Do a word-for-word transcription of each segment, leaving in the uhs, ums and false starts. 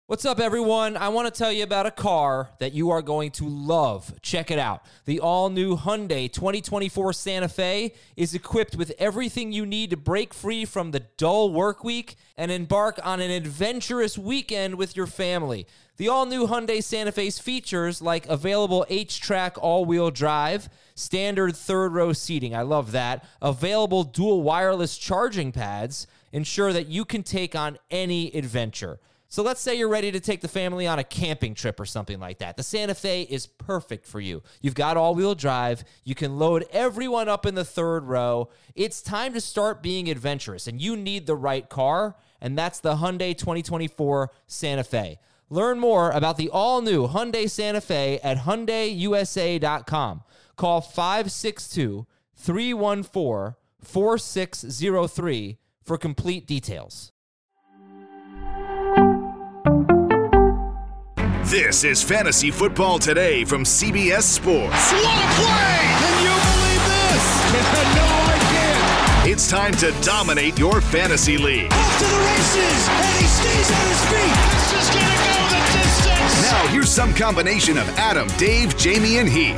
What's up, everyone? I want to tell you about a car that you are going to love. Check it out. The all-new Hyundai twenty twenty-four Santa Fe is equipped with everything you need to break free from the dull work week and embark on an adventurous weekend with your family. The all-new Hyundai Santa Fe's features like available H-Track all-wheel drive, standard third-row seating, I love that, available dual wireless charging pads, ensure that you can take on any adventure. So let's say you're ready to take the family on a camping trip or something like that. The Santa Fe is perfect for you. You've got all-wheel drive. You can load everyone up in the third row. It's time to start being adventurous, and you need the right car, and that's the Hyundai twenty twenty-four Santa Fe. Learn more about the all-new Hyundai Santa Fe at Hyundai U S A dot com. Call five six two, three one four, four six zero three for complete details. This is Fantasy Football Today from C B S Sports. What a play! Can you believe this? No, I can't. It's time to dominate your fantasy league. Off to the races, and he stays on his feet. This is going to go the distance. Now here's some combination of Adam, Dave, Jamie, and Heath.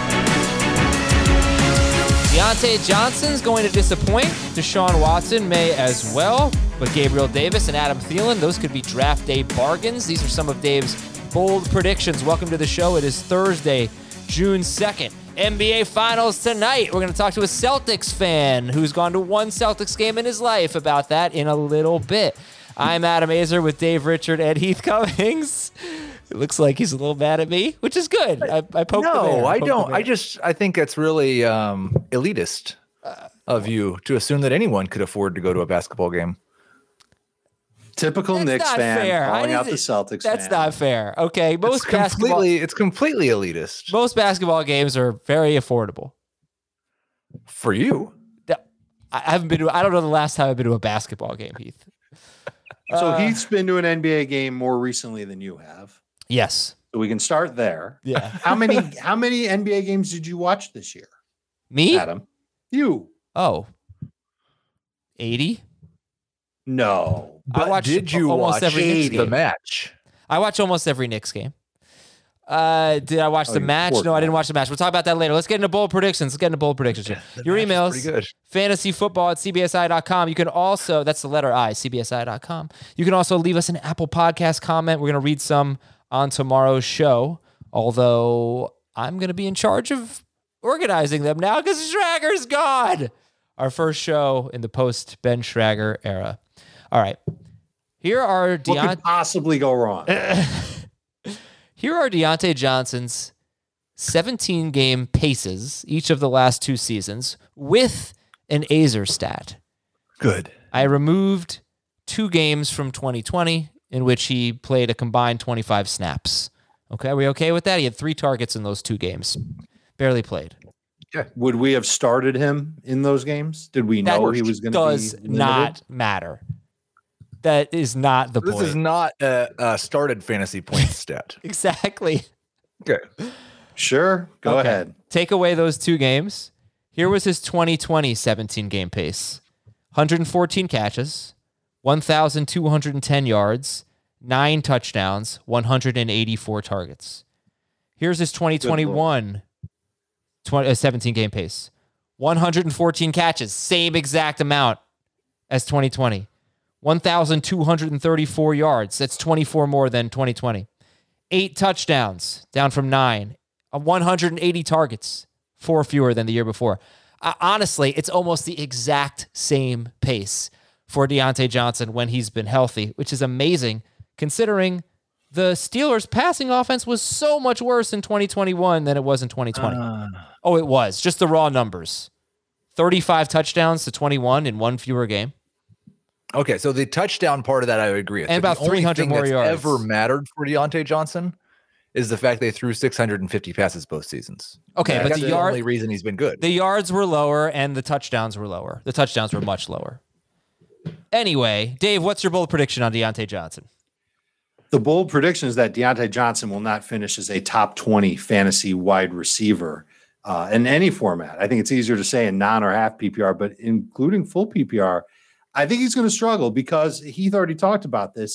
Diontae Johnson's going to disappoint. Deshaun Watson may as well. But Gabriel Davis and Adam Thielen, those could be draft day bargains. These are some of Dave's bold predictions. Welcome to the show. It is Thursday, June second. N B A Finals tonight. We're going to talk to a Celtics fan who's gone to one Celtics game in his life about that in a little bit. I'm Adam Azer with Dave Richard and Heath Cummings. It looks like he's a little mad at me, which is good. I, I poked no, the bear. I, I don't. the I just, I think it's really um, elitist uh, of you to assume that anyone could afford to go to a basketball game. Typical That's Knicks fan fair. calling out the Celtics. That's fan. not fair. Okay, most it's basketball completely, it's completely elitist most basketball games are very affordable. for you. I haven't been to. I don't know the last time I've been to a basketball game, Heath. So Uh, Heath's been to an N B A game more recently than you have. Yes. So we can start there. Yeah. How many how many N B A games did you watch this year, Me? Adam? You. Oh. eighty? No. I watched did you almost watch every Knicks the game. match? I watch almost every Knicks game. Uh, did I watch Oh, the you match? poor No, I guy. didn't watch the match. We'll talk about that later. Let's get into bold predictions. Let's get into bold predictions. Here. The Your match was emails, pretty good. fantasy football at C B S I dot com. You can also, that's the letter I, C B S I dot com. You can also leave us an Apple Podcast comment. We're going to read some on tomorrow's show, although I'm going to be in charge of organizing them now because Schrager's gone. Our first show in the post-Ben Schrager era. All right. Here are What Deont- could possibly go wrong? Here are Diontae Johnson's seventeen-game paces each of the last two seasons with an Azer stat. Good. I removed two games from twenty twenty in which he played a combined twenty-five snaps. Okay, are we okay with that? He had three targets in those two games. Barely played. Would we have started him in those games? Did we That know he was going to be does limited? not matter. That is not the This point. is not a, a started fantasy points stat. Exactly. Okay. Sure. Go Okay. ahead. Take away those two games. Here was his twenty twenty seventeen-game pace. one hundred fourteen catches, one thousand two hundred ten yards, nine touchdowns, one hundred eighty-four targets. Here's his twenty twenty-one twenty, uh, seventeen-game pace. one hundred fourteen catches, same exact amount as twenty twenty. one thousand two hundred thirty-four yards. That's twenty-four more than twenty twenty. Eight touchdowns, down from nine. Uh, one hundred eighty targets, four fewer than the year before. Uh, honestly, it's almost the exact same pace for Diontae Johnson when he's been healthy, which is amazing considering the Steelers' passing offense was so much worse in twenty twenty-one than it was in twenty twenty. Uh, Oh, it was. Just the raw numbers. thirty-five touchdowns to twenty-one in one fewer game. okay, so the touchdown part of that I would agree with. And But about the only three hundred thing more that's yards. ever mattered for Diontae Johnson is the fact they threw six hundred fifty passes both seasons. Okay, That's but the the yard, only reason he's been good. the yards were lower and the touchdowns were lower. The touchdowns were much lower. Anyway, Dave, what's your bold prediction on Diontae Johnson? The bold prediction is that Diontae Johnson will not finish as a top twenty fantasy wide receiver uh, in any format. I think it's easier to say in non or half P P R, but including full P P R, I think he's going to struggle because Heath already talked about this.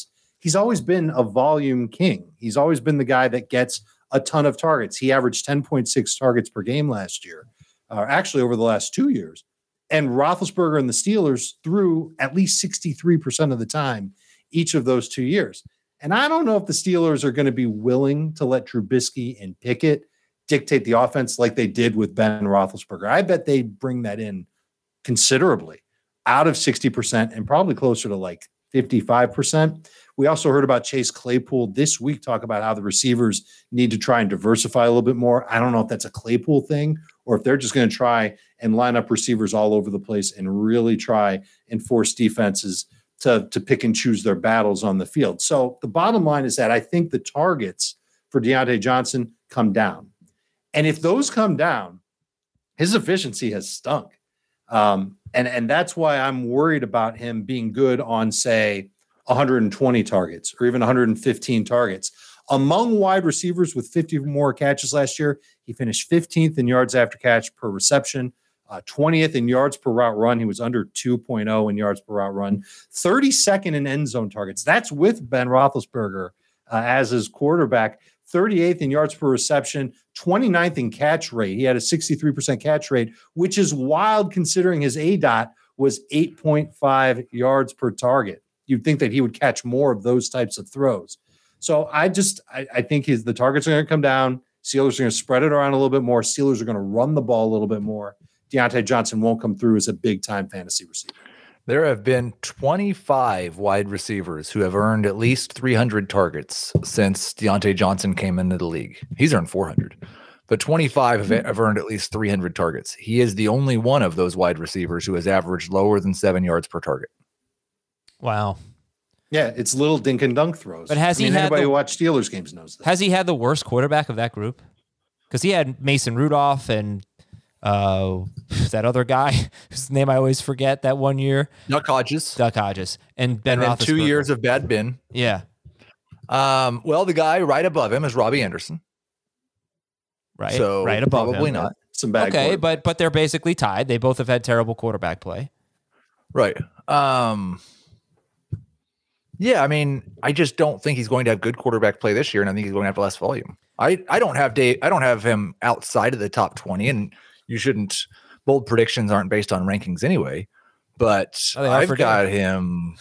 he's always been a volume king. He's always been the guy that gets a ton of targets. He averaged ten point six targets per game last year, uh, actually over the last two years. And Roethlisberger and the Steelers threw at least sixty-three percent of the time each of those two years. And I don't know if the Steelers are going to be willing to let Trubisky and Pickett dictate the offense like they did with Ben Roethlisberger. I bet they bring that in considerably, out of sixty percent and probably closer to like fifty-five percent. We also heard about Chase Claypool this week talk about how the receivers need to try and diversify a little bit more. I don't know if that's a Claypool thing or if they're just going to try and line up receivers all over the place and really try and force defenses to, to pick and choose their battles on the field. So the bottom line is that I think the targets for Diontae Johnson come down. And if those come down, his efficiency has stunk. Um, and, and that's why I'm worried about him being good on, say, one hundred twenty targets or even one hundred fifteen targets. Among wide receivers with fifty or more catches last year, he finished fifteenth in yards after catch per reception, uh, twentieth in yards per route run. He was under two point oh in yards per route run, thirty-second in end zone targets. That's with Ben Roethlisberger uh, as his quarterback, thirty-eighth in yards per reception, twenty-ninth in catch rate. He had a sixty-three percent catch rate, which is wild considering his A D O T was eight point five yards per target. You'd think that he would catch more of those types of throws. So I just, I, I think his, the targets are going to come down. Steelers are going to spread it around a little bit more. Steelers are going to run the ball a little bit more. Diontae Johnson won't come through as a big-time fantasy receiver. There have been twenty-five wide receivers who have earned at least three hundred targets since Diontae Johnson came into the league. He's earned four hundred, but twenty-five have, have earned at least three hundred targets. He is the only one of those wide receivers who has averaged lower than seven yards per target. Wow. Yeah, it's little dink and dunk throws. But has I mean, he had anybody the, who watched Steelers games knows that. Has he had the worst quarterback of that group? Because he had Mason Rudolph and uh, that other guy whose name I always forget that one year. Duck Hodges. Duck Hodges. And Ben and then two Roethlisberger. years of bad Ben. Yeah. Um, well, the guy right above him is Robbie Anderson. Right. So right above probably him. not. Some bad Okay, but but they're basically tied. They both have had terrible quarterback play. Right. Um, yeah, I mean, I just don't think he's going to have good quarterback play this year, and I think he's going to have less volume. I, I don't have Dave, I don't have him outside of the top twenty, and you shouldn't. Bold predictions aren't based on rankings anyway. But Oh, they are I've for got Dave. him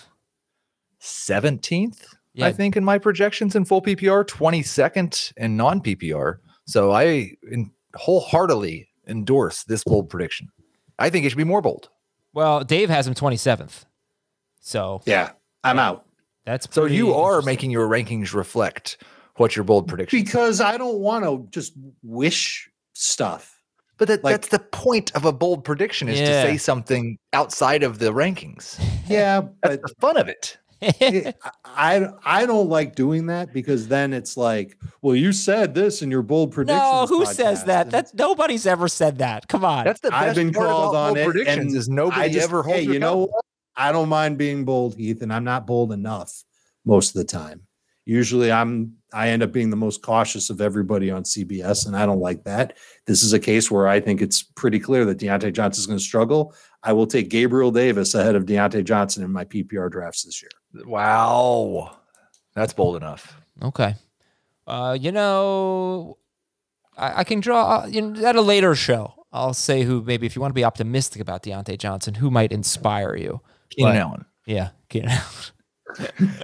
seventeenth, Yeah. I think, in my projections in full P P R, twenty-second in non P P R. So I in, wholeheartedly endorse this bold prediction. I think it should be more bold. Well, Dave has him twenty-seventh. So Yeah, I'm out. that's So pretty you are interesting. making your rankings reflect what your bold prediction. Because I don't want to just wish stuff. But that, like- that's the point of a bold prediction is Yeah. to say something outside of the rankings. Yeah, That's but the fun of it. it- I I don't like doing that because then it's like, well, you said this in your bold predictions. No, who podcast, says that? and That's nobody's ever said that. Come on. That's the best I've been part called about on bold it. predictions and is nobody I just, ever holds hey, your you know accountable. what? I don't mind being bold, Heath, and I'm not bold enough most of the time. Usually I'm I end up being the most cautious of everybody on C B S, and I don't like that. This is a case where I think it's pretty clear that Diontae Johnson is going to struggle. I will take Gabriel Davis ahead of Diontae Johnson in my P P R drafts this year. Wow. That's bold enough. Okay. Uh, you know, I, I can draw uh, you know, at a later show. I'll say who maybe if you want to be optimistic about Diontae Johnson, who might inspire you. Keenan But- Allen. Yeah, Keenan Allen.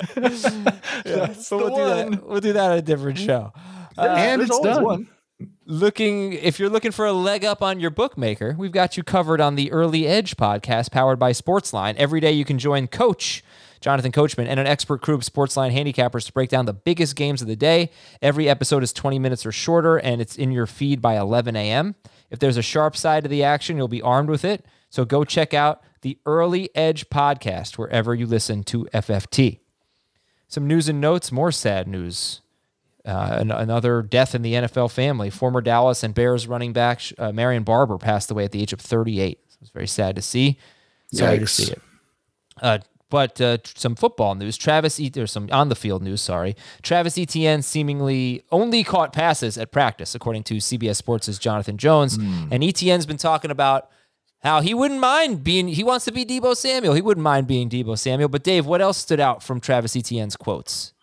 yeah, so we'll the do one. that. We'll do that at a different show. Uh, and There's it's always done. one. looking if you're looking for a leg up on your bookmaker, we've got you covered on the Early Edge podcast powered by Sportsline. Every day you can join Coach Jonathan Coachman and an expert crew of Sportsline handicappers to break down the biggest games of the day. Every episode is twenty minutes or shorter, and it's in your feed by eleven a.m. If there's a sharp side to the action, you'll be armed with it. So go check out the Early Edge podcast wherever you listen to F F T. Some news and notes, more sad news. Uh, an- another death in the N F L family. Former Dallas and Bears running back uh, Marion Barber passed away at the age of thirty-eight. It was very sad to see. Sorry to Yikes. see it. Uh, but uh, tr- some football news. Travis, e- or some on the field news. Sorry, Travis Etienne seemingly only caught passes at practice, according to C B S Sports' Jonathan Jones. And Etienne's been talking about how he wouldn't mind being. He wants to be Deebo Samuel. He wouldn't mind being Deebo Samuel. But Dave, what else stood out from Travis Etienne's quotes?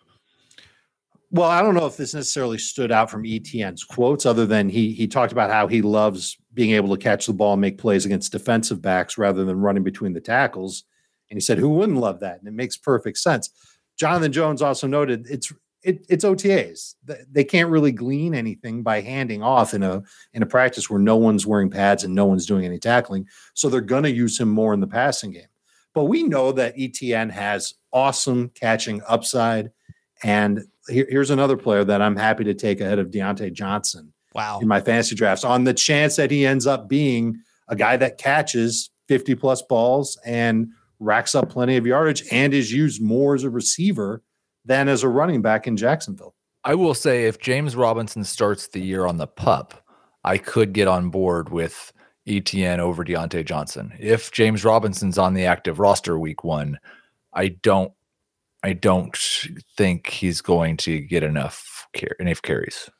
Well, I don't know if this necessarily stood out from E T N's quotes, other than he he talked about how he loves being able to catch the ball and make plays against defensive backs rather than running between the tackles. And he said, who wouldn't love that? And it makes perfect sense. Jonathan Jones also noted it's it, it's O T As. They can't really glean anything by handing off in a in a practice where no one's wearing pads and no one's doing any tackling. So they're going to use him more in the passing game. But we know that E T N has awesome catching upside. And here, here's another player that I'm happy to take ahead of Deontay Johnson. Wow. In my fantasy drafts, on the chance that he ends up being a guy that catches fifty plus balls and racks up plenty of yardage and is used more as a receiver than as a running back in Jacksonville. I will say if James Robinson starts the year on the pup, I could get on board with E T N over Deontay Johnson. If James Robinson's on the active roster week one, I don't I don't think he's going to get enough car- enough carries.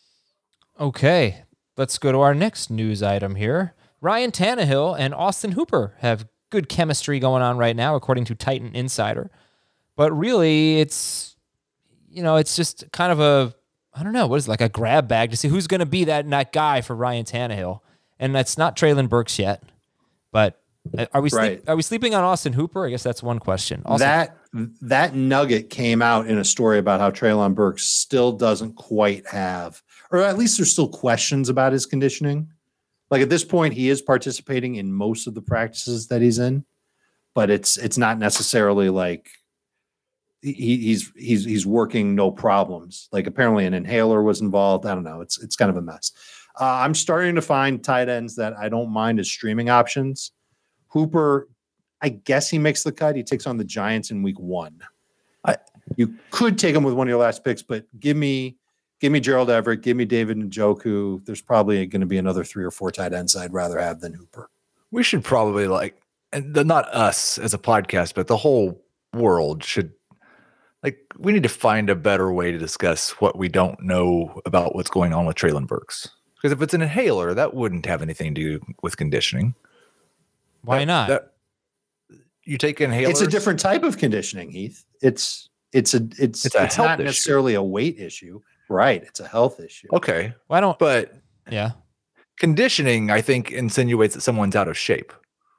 Okay, let's go to our next news item here. Ryan Tannehill and Austin Hooper have good chemistry going on right now, according to Titan Insider. But really, it's, you know, it's just kind of a, I don't know, what is it, like a grab bag to see who's going to be that, that guy for Ryan Tannehill. And that's not Treylon Burks yet. But are we Right. sleep, are we sleeping on Austin Hooper? I guess that's one question. Also, that that nugget came out in a story about how Treylon Burks still doesn't quite have, or at least there's still questions about his conditioning. Like at this point, he is participating in most of the practices that he's in, but it's it's not necessarily like he, he's he's he's working no problems. Like apparently an inhaler was involved. I don't know. It's it's kind of a mess. Uh, I'm starting to find tight ends that I don't mind as streaming options. Hooper, I guess he makes the cut. He takes on the Giants in week one. I, you could take him with one of your last picks, but give me give me Gerald Everett, give me David Njoku. There's probably going to be another three or four tight ends I'd rather have than Hooper. We should probably like, and the, not us as a podcast, but the whole world should, like, we need to find a better way to discuss what we don't know about what's going on with Treylon Burks. Because if it's an inhaler, that wouldn't have anything to do with conditioning. why That- not? that- you take inhalers. It's a different type of conditioning, Heath. It's it's a it's It's it's, a health not issue. necessarily a weight issue, right? It's a health issue. Okay, why don't? but Yeah. conditioning, I think, insinuates that someone's out of shape.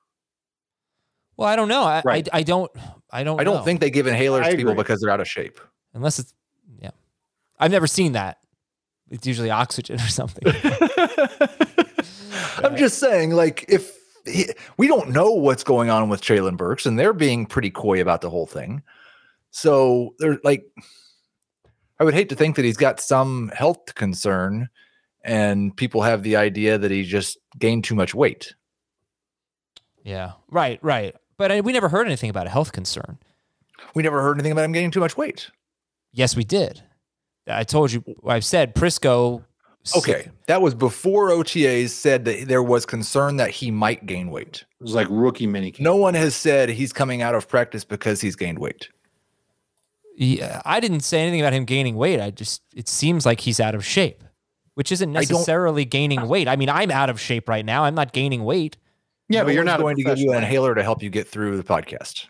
Well, I don't know. I Right. I, I don't. I don't. I don't know. think they give inhalers I to people agree. because they're out of shape. unless it's. Yeah, I've never seen that. It's usually oxygen or something. I'm just saying, like, if he, we don't know what's going on with Treylon Burks, and they're being pretty coy about the whole thing. So they're like, I would hate to think that he's got some health concern and people have the idea that he just gained too much weight. Yeah. Right. Right. But I, we never heard anything about a health concern. We never heard anything about him gaining too much weight. Yes, we did. I told you. I've said Prisco. Okay. That was before O T As said that there was concern that he might gain weight. It was like rookie minicamp. No one has said he's coming out of practice because he's gained weight. Yeah, I didn't say anything about him gaining weight. I just it seems like he's out of shape, which isn't I don't- necessarily gaining weight. I mean, I'm out of shape right now. I'm not gaining weight. Yeah, No but you're one's not a going to give you an professional. inhaler to help you get through the podcast.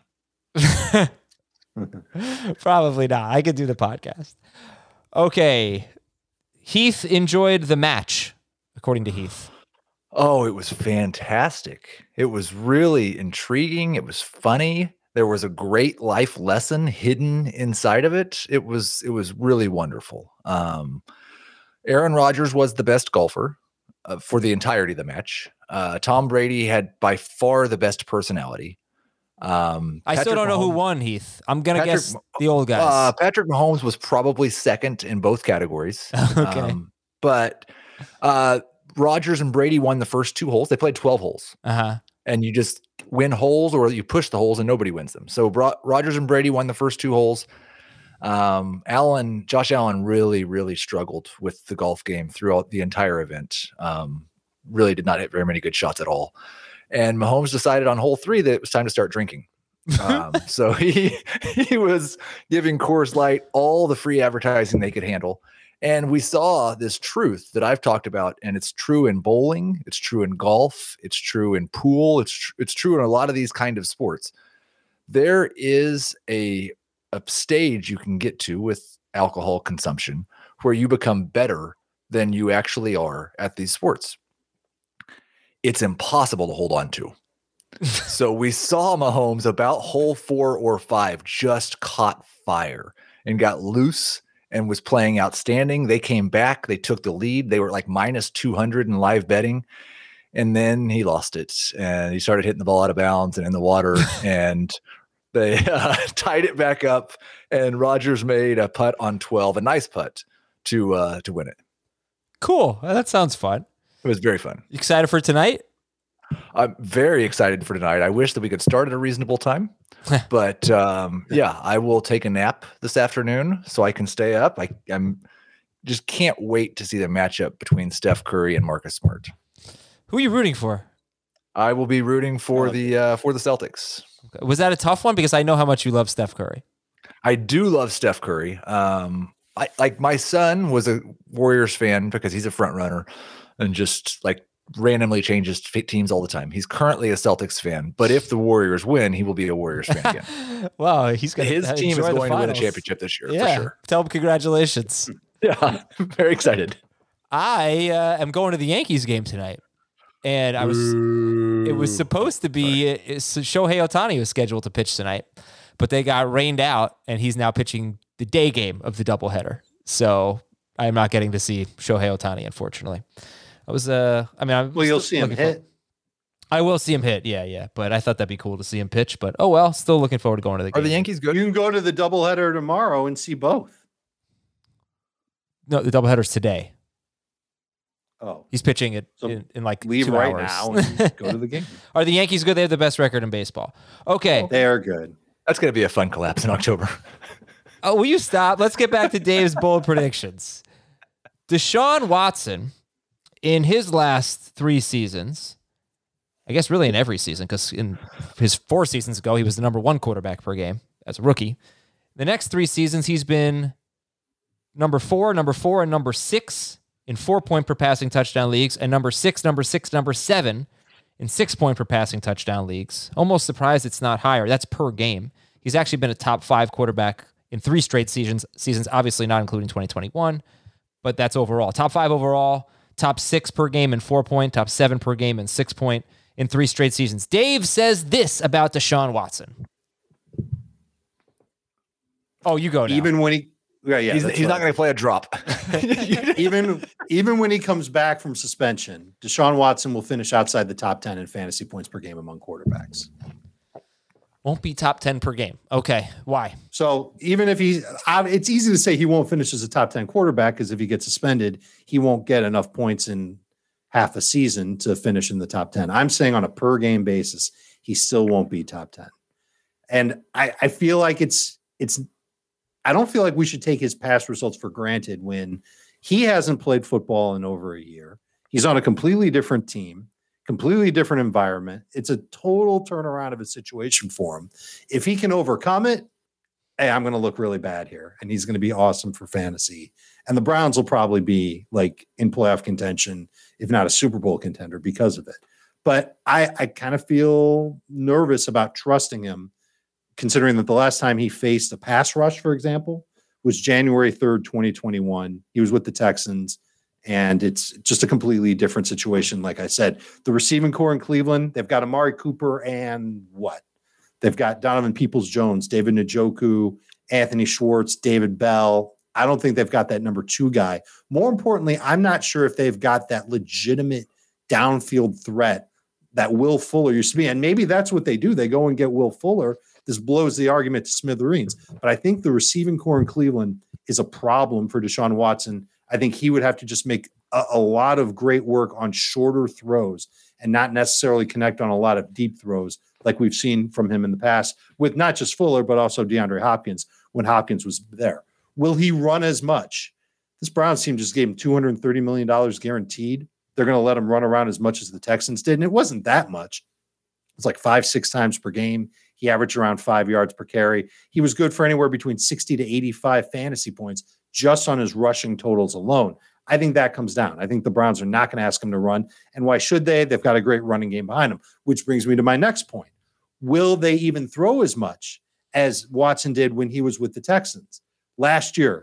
Probably not. I could do the podcast. Okay. Heath enjoyed the match, according to Heath. Oh, it was fantastic. It was really intriguing. It was funny. There was a great life lesson hidden inside of it. It was it was really wonderful. Um, Aaron Rodgers was the best golfer uh, for the entirety of the match. Uh, Tom Brady had by far the best personality. Um, I still Patrick don't know who Mahomes- won, Heath. I'm going to Patrick guess the old guys. Uh, Patrick Mahomes was probably second in both categories. Okay. Um, but uh, Rodgers and Brady won the first two holes. They played twelve holes. Uh-huh. And you just win holes or you push the holes and nobody wins them. So Bro- Rodgers and Brady won the first two holes. Um, Allen, Josh Allen really, really struggled with the golf game throughout the entire event. Um, really did not hit very many good shots at all. And Mahomes decided on hole three that it was time to start drinking. Um, so he he was giving Coors Light all the free advertising they could handle. And we saw this truth that I've talked about, and it's true in bowling, it's true in golf, it's true in pool, it's tr- it's true in a lot of these kind of sports. There is a a stage you can get to with alcohol consumption where you become better than you actually are at these sports. It's impossible to hold on to. So we saw Mahomes about hole four or five just caught fire and got loose and was playing outstanding. They came back. They took the lead. They were like minus two hundred in live betting. And then he lost it and he started hitting the ball out of bounds and in the water and they uh, tied it back up and Rodgers made a putt on twelve, a nice putt to, uh, to win it. Cool. Well, that sounds fun. It was very fun. You excited for tonight? I'm very excited for tonight. I wish that we could start at a reasonable time, but um, yeah, I will take a nap this afternoon so I can stay up. I I'm just can't wait to see the matchup between Steph Curry and Marcus Smart. Who are you rooting for? I will be rooting for the uh, for the Celtics. Okay. Was that a tough one? Because I know how much you love Steph Curry. I do love Steph Curry. Um, I like my son was a Warriors fan because he's a front runner and just like randomly changes teams all the time. He's currently a Celtics fan, but if the Warriors win, he will be a Warriors fan again. Wow, he's gonna his team is enjoy going the to win a finals. championship this year Yeah, for sure. tell him congratulations. Yeah, I'm very excited. I uh, am going to the Yankees game tonight, and I was. It was supposed to be uh, Shohei Ohtani was scheduled to pitch tonight, but they got rained out, and he's now pitching the day game of the doubleheader. So I'm not getting to see Shohei Ohtani, unfortunately. I was, uh, I mean, I'm Well, you'll still see him looking hit. for- I will see him hit, yeah, yeah. But I thought that'd be cool to see him pitch. But oh well, still looking forward to going to the Are game. the Yankees good? You can go to the doubleheader tomorrow and see both. No, the doubleheader's today. Oh, He's pitching it So in, in like leave two right hours. now and go to the game. Are the Yankees good? They have the best record in baseball. Okay. They are good. That's going to be a fun collapse in October. Oh, will you stop? Let's get back to Dave's bold predictions. Deshaun Watson, in his last three seasons, I guess really in every season, because in his four seasons ago, he was the number one quarterback per game as a rookie. The next three seasons, he's been number four, number four, and number six in four-point per passing touchdown leagues, and number six, number six, number seven in six-point per passing touchdown leagues. Almost surprised it's not higher. That's per game. He's actually been a top five quarterback in three straight seasons, seasons, obviously not including twenty twenty-one, but that's overall. Top five overall, top six per game in four-point, top seven per game in six-point in three straight seasons. Dave says this about Deshaun Watson. Oh, you go now. Even when he, yeah, yeah, he's that's he's what- not going to play a drop. even even when he comes back from suspension, Deshaun Watson will finish outside the top ten in fantasy points per game among quarterbacks. Won't be top ten per game. Okay, why? So even if he's, it's easy to say he won't finish as a top ten quarterback because if he gets suspended, he won't get enough points in half a season to finish in the top ten. I'm saying on a per game basis, he still won't be top ten. And I, I feel like it's, it's, I don't feel like we should take his past results for granted when he hasn't played football in over a year. He's on a completely different team, completely different environment. It's a total turnaround of a situation for him. If he can overcome it, hey, I'm going to look really bad here, and he's going to be awesome for fantasy. And the Browns will probably be like in playoff contention, if not a Super Bowl contender because of it. But I, I kind of feel nervous about trusting him, considering that the last time he faced a pass rush, for example, was January third, twenty twenty-one. He was with the Texans, and it's just a completely different situation. Like I said, the receiving core in Cleveland, they've got Amari Cooper and what? They've got Donovan Peoples-Jones, David Njoku, Anthony Schwartz, David Bell. I don't think they've got that number two guy. More importantly, I'm not sure if they've got that legitimate downfield threat that Will Fuller used to be. And maybe that's what they do. They go and get Will Fuller. This blows the argument to smithereens. But I think the receiving core in Cleveland is a problem for Deshaun Watson. I think he would have to just make a, a lot of great work on shorter throws and not necessarily connect on a lot of deep throws like we've seen from him in the past with not just Fuller, but also DeAndre Hopkins when Hopkins was there. Will he run as much? This Browns team just gave him two hundred thirty million dollars guaranteed. They're going to let him run around as much as the Texans did. And it wasn't that much. It's like five, six times per game. He averaged around five yards per carry. He was good for anywhere between sixty to eighty-five fantasy points just on his rushing totals alone. I think that comes down. I think the Browns are not going to ask him to run. And why should they? They've got a great running game behind them, which brings me to my next point. Will they even throw as much as Watson did when he was with the Texans? Last year,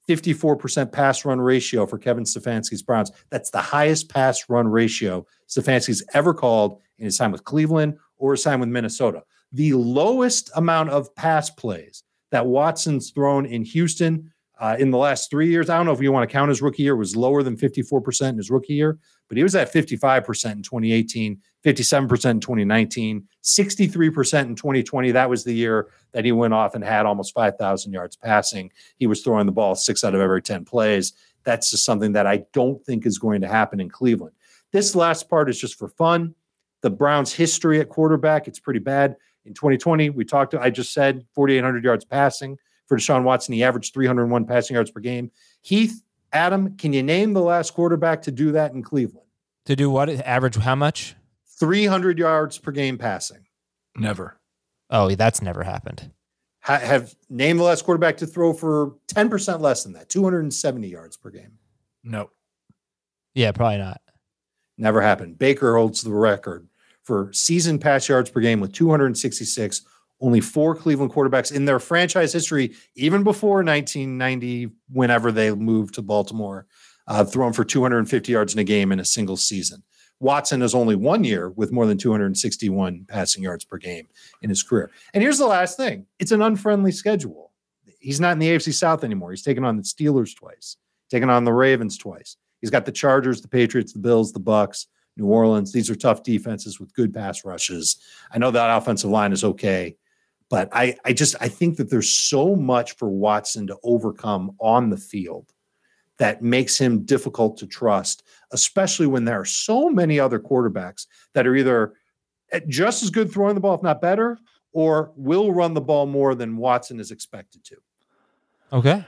fifty-four percent pass run ratio for Kevin Stefanski's Browns. That's the highest pass run ratio Stefanski's ever called in his time with Cleveland or his time with Minnesota. The lowest amount of pass plays that Watson's thrown in Houston uh, in the last three years, I don't know if you want to count his rookie year, was lower than fifty-four percent in his rookie year, but he was at fifty-five percent in twenty eighteen, fifty-seven percent in twenty nineteen, sixty-three percent in twenty twenty. That was the year that he went off and had almost five thousand yards passing. He was throwing the ball six out of every ten plays. That's just something that I don't think is going to happen in Cleveland. This last part is just for fun. The Browns' history at quarterback, it's pretty bad. In twenty twenty, we talked to, I just said, forty-eight hundred yards passing for Deshaun Watson. He averaged three hundred one passing yards per game. Heath, Adam, can you name the last quarterback to do that in Cleveland? To do what? Average how much? three hundred yards per game passing. Never. Oh, that's never happened. Ha- have named the last quarterback to throw for ten percent less than that, two hundred seventy yards per game. No. Yeah, probably not. Never happened. Baker holds the record for season pass yards per game with two hundred sixty-six. Only four Cleveland quarterbacks in their franchise history, even before nineteen ninety, whenever they moved to Baltimore, uh, thrown for two hundred fifty yards in a game in a single season. Watson has only one year with more than two hundred sixty-one passing yards per game in his career. And here's the last thing. It's an unfriendly schedule. He's not in the A F C South anymore. He's taken on the Steelers twice, taken on the Ravens twice. He's got the Chargers, the Patriots, the Bills, the Bucks, New Orleans. These are tough defenses with good pass rushes. I know that offensive line is okay, but I, I just I think that there's so much for Watson to overcome on the field that makes him difficult to trust, especially when there are so many other quarterbacks that are either just as good throwing the ball, if not better, or will run the ball more than Watson is expected to. Okay.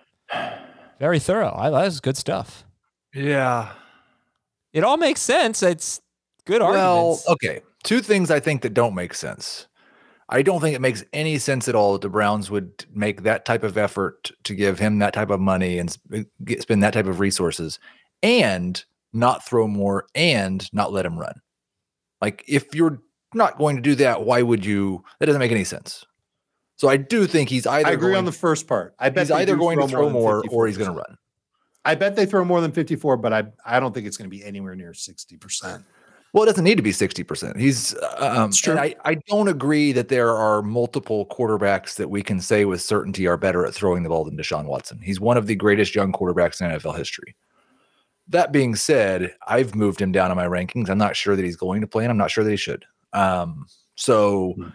Very thorough. I, that's good stuff. Yeah. It all makes sense. It's good Well, arguments. okay. Two things I think that don't make sense. I don't think it makes any sense at all that the Browns would make that type of effort to give him that type of money and sp- get, spend that type of resources and not throw more and not let him run. Like, if you're not going to do that, why would you? That doesn't make any sense. So I do think he's either I agree going, on the first part. I bet he's they either do going to throw more or he's going to fifty-four percent. run. I bet they throw more than fifty-four, but I I don't think it's going to be anywhere near sixty percent. Well, it doesn't need to be sixty percent. He's, um, It's true. and I, I don't agree that there are multiple quarterbacks that we can say with certainty are better at throwing the ball than Deshaun Watson. He's one of the greatest young quarterbacks in N F L history. That being said, I've moved him down in my rankings. I'm not sure that he's going to play, and I'm not sure that he should. Um, so Hmm.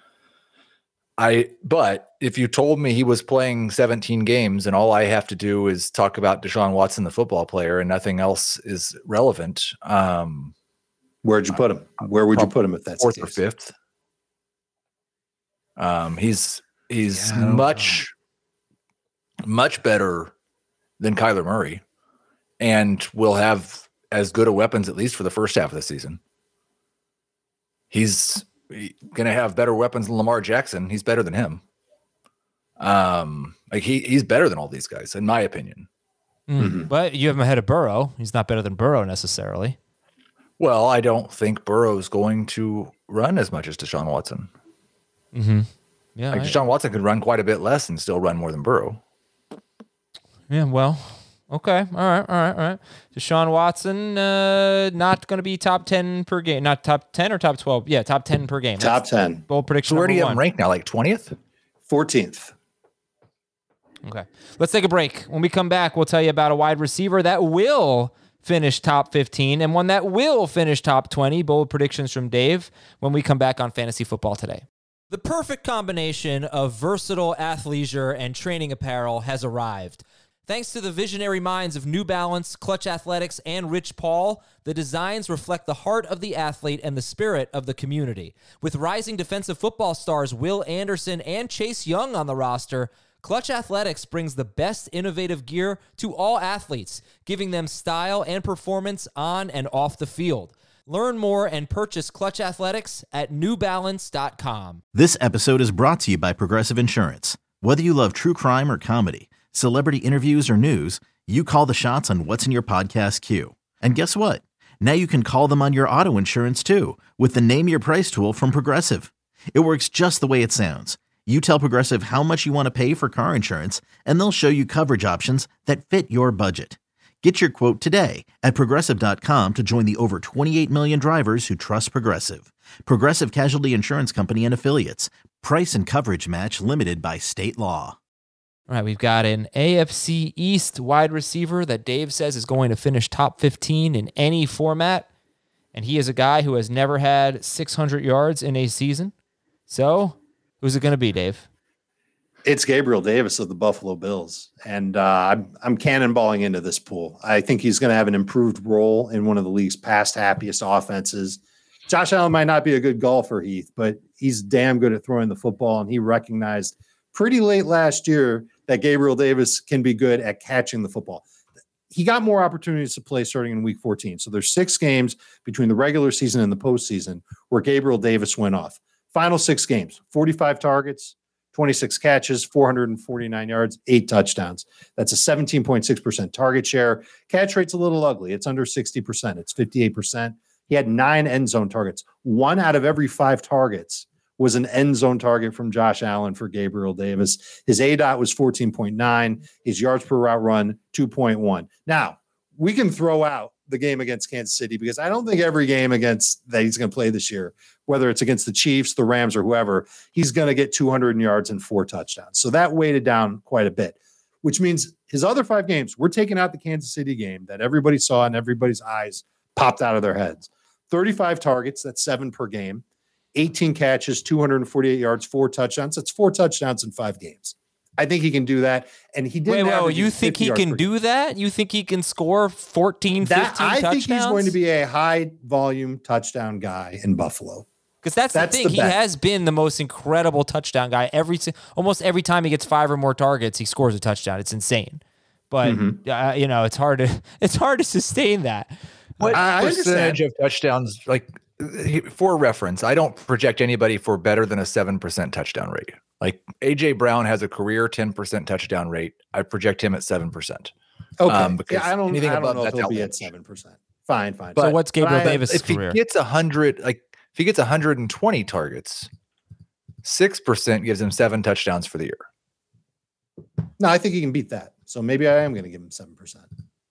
I, but if you told me he was playing seventeen games and all I have to do is talk about Deshaun Watson, the football player, and nothing else is relevant, um, Where'd you put him? Where would you put him if that's fourth the or case? fifth. Um, he's he's Yeah, I don't much much better than Kyler Murray, and will have as good a weapons at least for the first half of the season. He's going to have better weapons than Lamar Jackson. He's better than him. Um, like he he's better than all these guys, in my opinion. Mm. Mhm. But you have him ahead of Burrow. He's not better than Burrow necessarily. Well, I don't think Burrow's going to run as much as Deshaun Watson. Mm-hmm. Yeah. Like I- Deshaun Watson could run quite a bit less and still run more than Burrow. yeah. Well. Okay. All right. All right. All right. Deshaun Watson, uh, not going to be top ten per game. Not top ten or top twelve. Yeah, top ten per game. Top That's ten. bold prediction. So where do number you have one. him ranked now? Like twentieth? fourteenth. Okay. Let's take a break. When we come back, we'll tell you about a wide receiver that will finish top fifteen and one that will finish top twenty. Bold predictions from Dave when we come back on Fantasy Football Today. The perfect combination of versatile athleisure and training apparel has arrived. Thanks to the visionary minds of New Balance, Clutch Athletics, and Rich Paul, the designs reflect the heart of the athlete and the spirit of the community. With rising defensive football stars Will Anderson and Chase Young on the roster, Clutch Athletics brings the best innovative gear to all athletes, giving them style and performance on and off the field. Learn more and purchase Clutch Athletics at new balance dot com. This episode is brought to you by Progressive Insurance. Whether you love true crime or comedy, celebrity interviews or news, you call the shots on what's in your podcast queue. And guess what? Now you can call them on your auto insurance too with the Name Your Price tool from Progressive. It works just the way it sounds. You tell Progressive how much you want to pay for car insurance, and they'll show you coverage options that fit your budget. Get your quote today at Progressive dot com to join the over twenty-eight million drivers who trust Progressive. Progressive Casualty Insurance Company and Affiliates. Price and coverage match limited by state law. All right, we've got an A F C East wide receiver that Dave says is going to finish top fifteen in any format, and he is a guy who has never had six hundred yards in a season. So, who's it going to be, Dave? It's Gabriel Davis of the Buffalo Bills, and uh, I'm, I'm cannonballing into this pool. I think he's going to have an improved role in one of the league's past happiest offenses. Josh Allen might not be a good golfer, Heath, but he's damn good at throwing the football, and he recognized pretty late last year that Gabriel Davis can be good at catching the football. He got more opportunities to play starting in week fourteen. So there's six games between the regular season and the postseason where Gabriel Davis went off. Final six games, forty-five targets, twenty-six catches, four hundred forty-nine yards, eight touchdowns. That's a seventeen point six percent target share. Catch rate's a little ugly. It's under sixty percent. It's fifty-eight percent. He had nine end zone targets. One out of every five targets was an end zone target from Josh Allen for Gabriel Davis. His A DOT was fourteen point nine. His yards per route run, two point one. Now, we can throw out the game against Kansas City because I don't think every game against that he's going to play this year, whether it's against the Chiefs, the Rams, or whoever, he's going to get two hundred yards and four touchdowns. So that weighted down quite a bit, which means his other five games, we're taking out the Kansas City game that everybody saw and everybody's eyes popped out of their heads. thirty-five targets, that's seven per game. eighteen catches, two hundred forty-eight yards, four touchdowns. That's four touchdowns in five games. I think he can do that. And he didn't. Wait, wait, you think he can do that? You think he can score fourteen, fifteen that, I touchdowns? think he's going to be a high volume touchdown guy in Buffalo. Because that's, that's the thing. The he has been the most incredible touchdown guy. Every almost every time he gets five or more targets, he scores a touchdown. It's insane. But mm-hmm. uh, you know, it's hard to it's hard to sustain that. What I percentage understand. of touchdowns, like for reference, I don't project anybody for better than a seven percent touchdown rate. Like A J Brown has a career ten percent touchdown rate. I project him at seven percent. Okay. Um, because yeah, I don't, anything I don't above know if that's he'll be outlandish. at seven percent. Fine, fine. But, so what's Gabriel I, Davis' if career? If he gets one hundred, like if he gets one hundred twenty targets, six percent gives him seven touchdowns for the year. No, I think he can beat that. So maybe I am going to give him seven percent.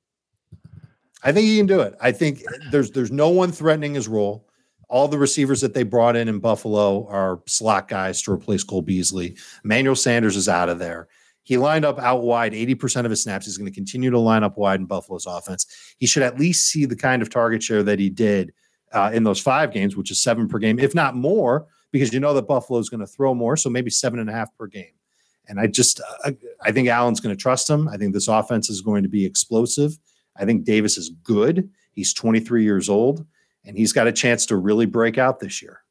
I think he can do it. I think there's there's no one threatening his role. All the receivers that they brought in in Buffalo are slot guys to replace Cole Beasley. Emmanuel Sanders is out of there. He lined up out wide eighty percent of his snaps. He's going to continue to line up wide in Buffalo's offense. He should at least see the kind of target share that he did uh, in those five games, which is seven per game, if not more, because you know that Buffalo is going to throw more, so maybe seven and a half per game. And I just, uh, I think Allen's going to trust him. I think this offense is going to be explosive. I think Davis is good. He's twenty-three years old, and he's got a chance to really break out this year.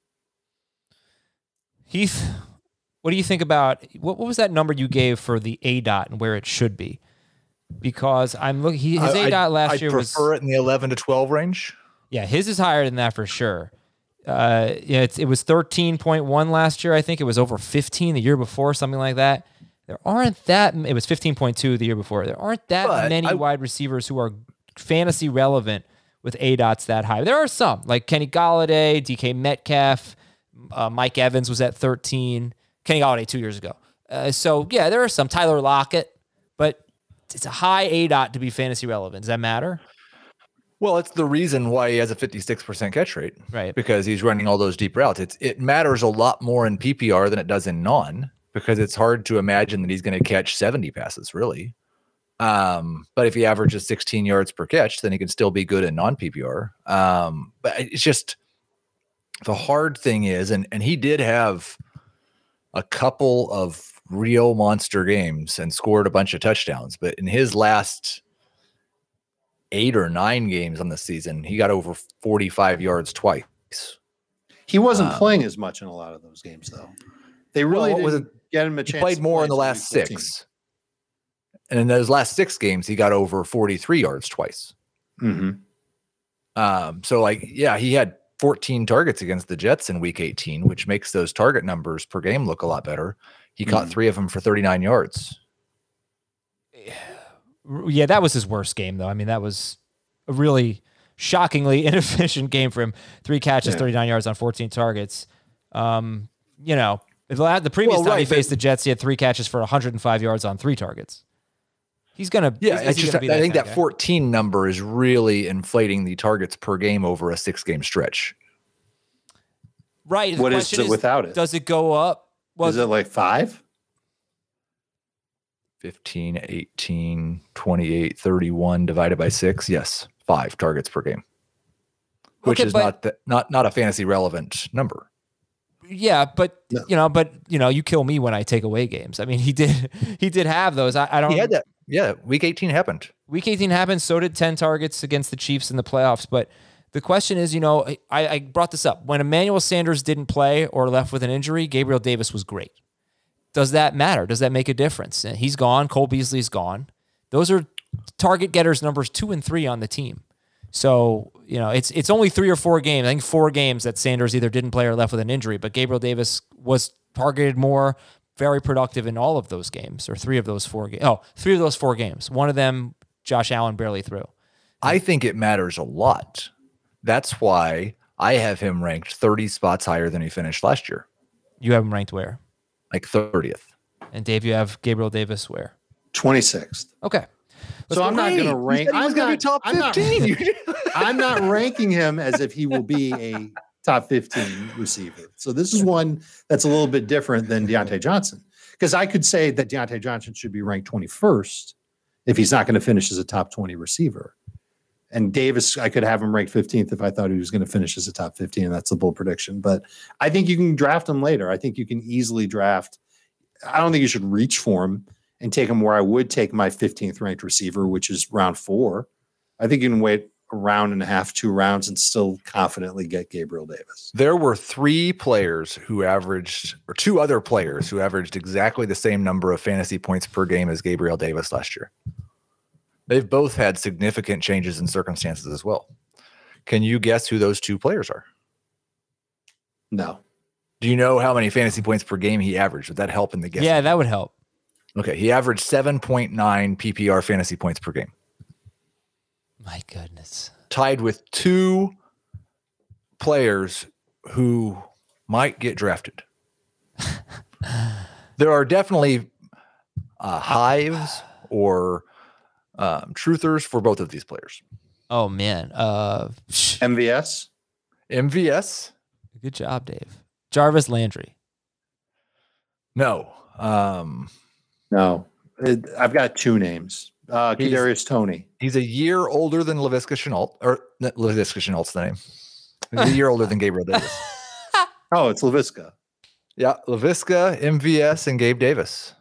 Heath, what do you think about, what, what was that number you gave for the A DOT and where it should be? Because I'm looking, he, his A DOT last I'd year was... I prefer it in the eleven to twelve range. Yeah, his is higher than that for sure. Uh, yeah, it's, it was thirteen point one last year. I think it was over fifteen the year before, something like that. There aren't that, it was fifteen point two the year before. There aren't that but many I, wide receivers who are fantasy relevant with A DOTs that high. There are some, like Kenny Golladay, D K Metcalf, uh, Mike Evans was at thirteen. Kenny Golladay two years ago. Uh, so, yeah, there are some. Tyler Lockett, but it's a high A DOT to be fantasy relevant. Does that matter? Well, it's the reason why he has a fifty-six percent catch rate. Right. Because he's running all those deep routes. It's, it matters a lot more in P P R than it does in non, because it's hard to imagine that he's going to catch seventy passes, really. Um, but if he averages sixteen yards per catch, then he can still be good in non-P P R. Um, but it's just the hard thing is, and, and he did have a couple of real monster games and scored a bunch of touchdowns, but in his last eight or nine games on the season, he got over forty-five yards twice. He wasn't um, playing as much in a lot of those games, though. They really well, didn't get him a chance. He played more in the last six. And in those last six games, he got over forty-three yards twice. Mm-hmm. Um, so, like, yeah, he had fourteen targets against the Jets in week eighteen, which makes those target numbers per game look a lot better. He mm-hmm. caught three of them for thirty-nine yards. Yeah, that was his worst game, though. I mean, that was a really shockingly inefficient game for him. Three catches, yeah. thirty-nine yards on fourteen targets. Um, you know, The, the previous Well, time right, he faced but- the Jets, he had three catches for one hundred five yards on three targets. He's gonna. Yeah, is, it's is just gonna be I think kind that of guy? fourteen number is really inflating the targets per game over a six game stretch. Right. the What is question it without it? Does it go up? Well, Is it like five? fifteen, eighteen, twenty-eight, thirty-one divided by six. Yes, five targets per game, which Okay, is but- not the, not not a fantasy relevant number. yeah, but No. you know, but you know, you kill me when I take away games. I mean, he did. He did have those. I, I don't. He had that. Yeah, week eighteen happened. Week eighteen happened. So did ten targets against the Chiefs in the playoffs. But the question is, you know, I, I brought this up. When Emmanuel Sanders didn't play or left with an injury, Gabriel Davis was great. Does that matter? Does that make a difference? And he's gone. Cole Beasley's gone. Those are target getters numbers two and three on the team. So, you know, it's it's only three or four games. I think four games that Sanders either didn't play or left with an injury. But Gabriel Davis was targeted more, very productive in all of those games, or three of those four games. Oh, three of those four games. One of them, Josh Allen barely threw. I think it matters a lot. That's why I have him ranked thirty spots higher than he finished last year, You have him ranked where? like thirtieth. And Dave, you have Gabriel Davis where? twenty-sixth. Okay. So I'm not going to rank. He was I'm going to be not, top I'm not- fifteen. I'm not ranking him as if he will be a top fifteen receiver. So this is one that's a little bit different than Deontay Johnson, because I could say that Deontay Johnson should be ranked twenty-first if he's not going to finish as a top twenty receiver. And Davis, I could have him ranked fifteenth if I thought he was going to finish as a top fifteen. And that's a bold prediction. But I think you can draft him later. I think you can easily draft. I don't think you should reach for him and take him where I would take my fifteenth ranked receiver, which is round four. I think you can wait a round and a half, two rounds, and still confidently get Gabriel Davis. There were three players who averaged, or two other players who averaged exactly the same number of fantasy points per game as Gabriel Davis last year. They've both had significant changes in circumstances as well. Can you guess who those two players are? No. Do you know how many fantasy points per game he averaged? Would that help in the guess? Yeah, that would help. Okay. He averaged seven point nine P P R fantasy points per game, My goodness. tied with two players who might get drafted. There are definitely uh, hives or um, truthers for both of these players. Oh man. Uh, psh, M V S? M V S? good job, Dave. Jarvis Landry. No. Um, No. It- I've got two names. Uh, He's- Kadarius Toney. he's a year older than Laviska Shenault, or not Laviska Chenault's the name. He's a year older than Gabriel Davis. Oh, it's LaVisca. Yeah, Laviska, M V S, and Gabe Davis.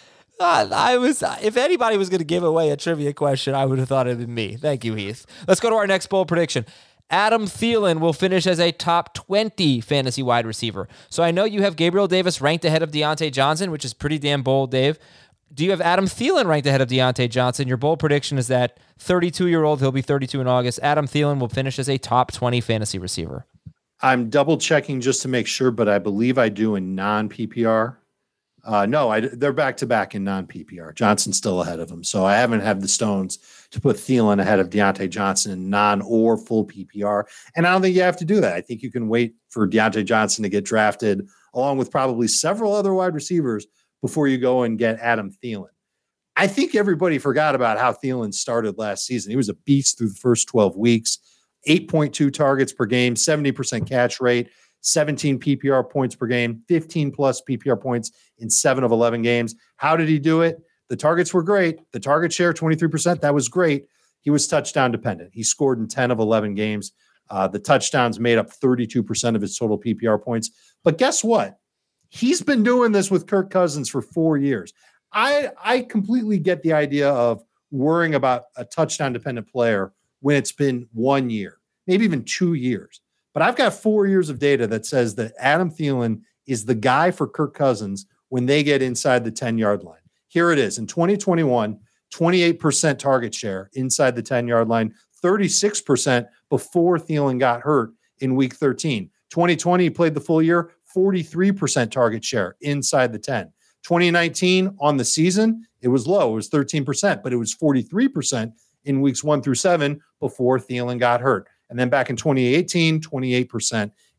Uh, I was, if anybody was going to give away a trivia question, I would have thought it would be me. Thank you, Heath. Let's go to our next bold prediction. Adam Thielen will finish as a top twenty fantasy wide receiver. So I know you have Gabriel Davis ranked ahead of Deontay Johnson, which is pretty damn bold, Dave. Do you have Adam Thielen ranked ahead of Deontay Johnson? Your bold prediction is that thirty-two-year-old, he'll be thirty-two in August, Adam Thielen will finish as a top twenty fantasy receiver. I'm double checking just to make sure, but I believe I do in non P P R. Uh, no, I, they're back to back in non P P R. Johnson's still ahead of him. So I haven't had the stones to put Thielen ahead of Deontay Johnson in non or full P P R. And I don't think you have to do that. I think you can wait for Deontay Johnson to get drafted along with probably several other wide receivers before you go and get Adam Thielen. I think everybody forgot about how Thielen started last season. He was a beast through the first twelve weeks, eight point two targets per game, seventy percent catch rate, seventeen P P R points per game, fifteen plus P P R points in seven of eleven games. How did he do it? The targets were great. The target share, twenty-three percent, that was great. He was touchdown dependent. He scored in ten of eleven games. Uh, the touchdowns made up thirty-two percent of his total P P R points. But guess what? He's been doing this with Kirk Cousins for four years. I, I completely get the idea of worrying about a touchdown dependent player when it's been one year, maybe even two years. But I've got four years of data that says that Adam Thielen is the guy for Kirk Cousins when they get inside the ten-yard line. Here it is. In twenty twenty-one, twenty-eight percent target share inside the ten-yard line, thirty-six percent before Thielen got hurt in week thirteen. twenty twenty, he played the full year, forty-three percent target share inside the ten. twenty nineteen, on the season, it was low. It was thirteen percent, but it was forty-three percent in weeks one through seven before Thielen got hurt. And then back in twenty eighteen, twenty-eight percent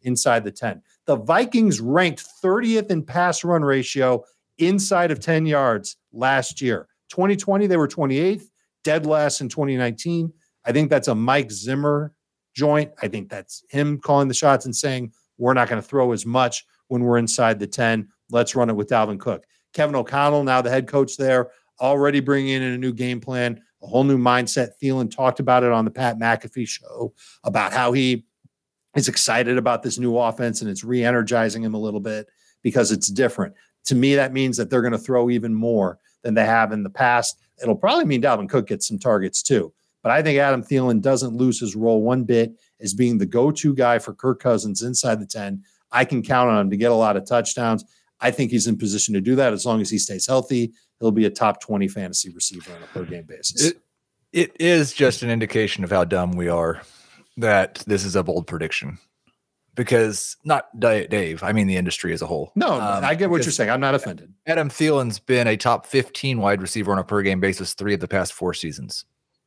inside the ten. The Vikings ranked thirtieth in pass run ratio inside of ten yards last year. twenty twenty, they were twenty-eighth, dead last in twenty nineteen. I think that's a Mike Zimmer joint. I think that's him calling the shots and saying, we're not going to throw as much when we're inside the ten. Let's run it with Dalvin Cook. Kevin O'Connell, now the head coach there, already bringing in a new game plan, a whole new mindset. Thielen talked about it on the Pat McAfee show about how he is excited about this new offense and it's re-energizing him a little bit because it's different. To me, that means that they're going to throw even more than they have in the past. It'll probably mean Dalvin Cook gets some targets too. But I think Adam Thielen doesn't lose his role one bit as being the go-to guy for Kirk Cousins inside the ten. I can count on him to get a lot of touchdowns. I think he's in position to do that as long as he stays healthy. He'll be a top twenty fantasy receiver on a per-game basis. It, it is just an indication of how dumb we are that this is a bold prediction. Because not Dave, I mean the industry as a whole. No, um, I get what you're saying. I'm not offended. Adam Thielen's been a top fifteen wide receiver on a per-game basis three of the past four seasons.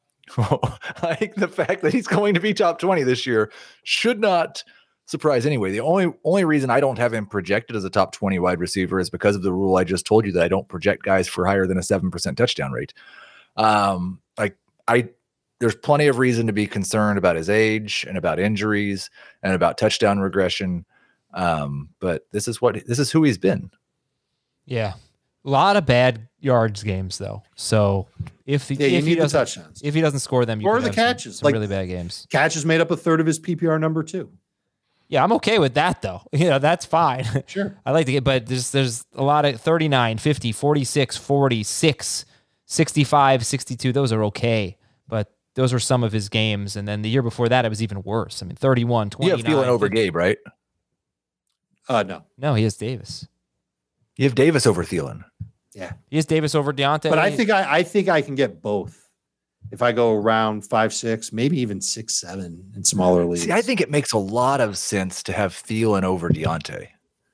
Like the fact that he's going to be top twenty this year should not surprise anyway. The only only reason I don't have him projected as a top twenty wide receiver is because of the rule I just told you that I don't project guys for higher than a seven percent touchdown rate. Um, like I, there's plenty of reason to be concerned about his age and about injuries and about touchdown regression. Um, but this is what this is who he's been. Yeah. A lot of bad yards games though. So if, yeah, if he doesn't, touchdowns. if he doesn't score them, you or could the have catches, some, some like really bad games. Catches made up a third of his P P R number too. Yeah, I'm okay with that though. You know, that's fine. Sure. I like to get, but there's there's a lot of thirty-nine, fifty, forty-six, forty-six, sixty-five, sixty-two. Those are okay, but those are some of his games. And then the year before that, it was even worse. I mean, thirty-one, twenty-nine. You have Thielen over Gabe, right? Uh, no. No, he has Davis. You have Davis over Thielen. Yeah. He has Davis over Deontay. But I think I, I think I can get both. If I go around five, six, maybe even six, seven in smaller leagues. See, I think it makes a lot of sense to have Thielen over Deontay.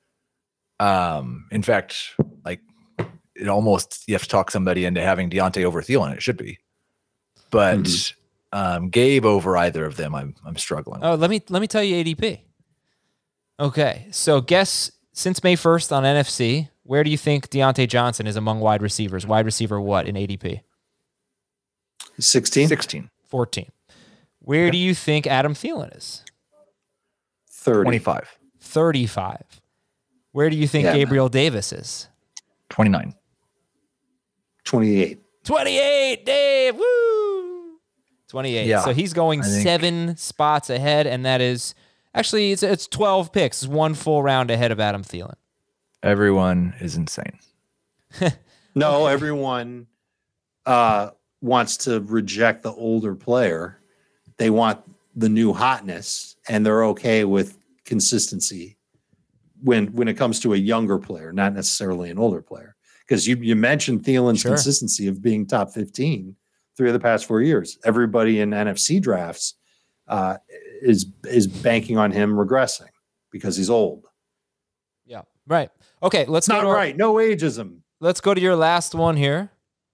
Um, in fact, like it almost you have to talk somebody into having Deontay over Thielen. It should be, but mm-hmm. um, Gabe over either of them, I'm I'm struggling. Oh, let me let me tell you A D P. Okay, so guess since May first on N F C, where do you think Deontay Johnson is among wide receivers? Wide receiver what in A D P? sixteen? sixteen. fourteen. Where yeah. do you think Adam Thielen is? thirty. twenty-five. thirty-five. Where do you think yeah, Gabriel man. Davis is? twenty-nine. twenty-eight. twenty-eight, Dave. Woo! twenty-eight. Yeah, so he's going seven spots ahead, and that is actually it's it's twelve picks. It's one full round ahead of Adam Thielen. Everyone is insane. No, everyone uh, wants to reject the older player. They want the new hotness, and they're okay with consistency when when it comes to a younger player, not necessarily an older player. Because you you mentioned Thielen's sure. consistency of being top fifteen three of the past four years. Everybody in N F C drafts uh, is is banking on him regressing because he's old. Yeah, right. Okay, let's not go to our, right. No ageism. Let's go to your last one here.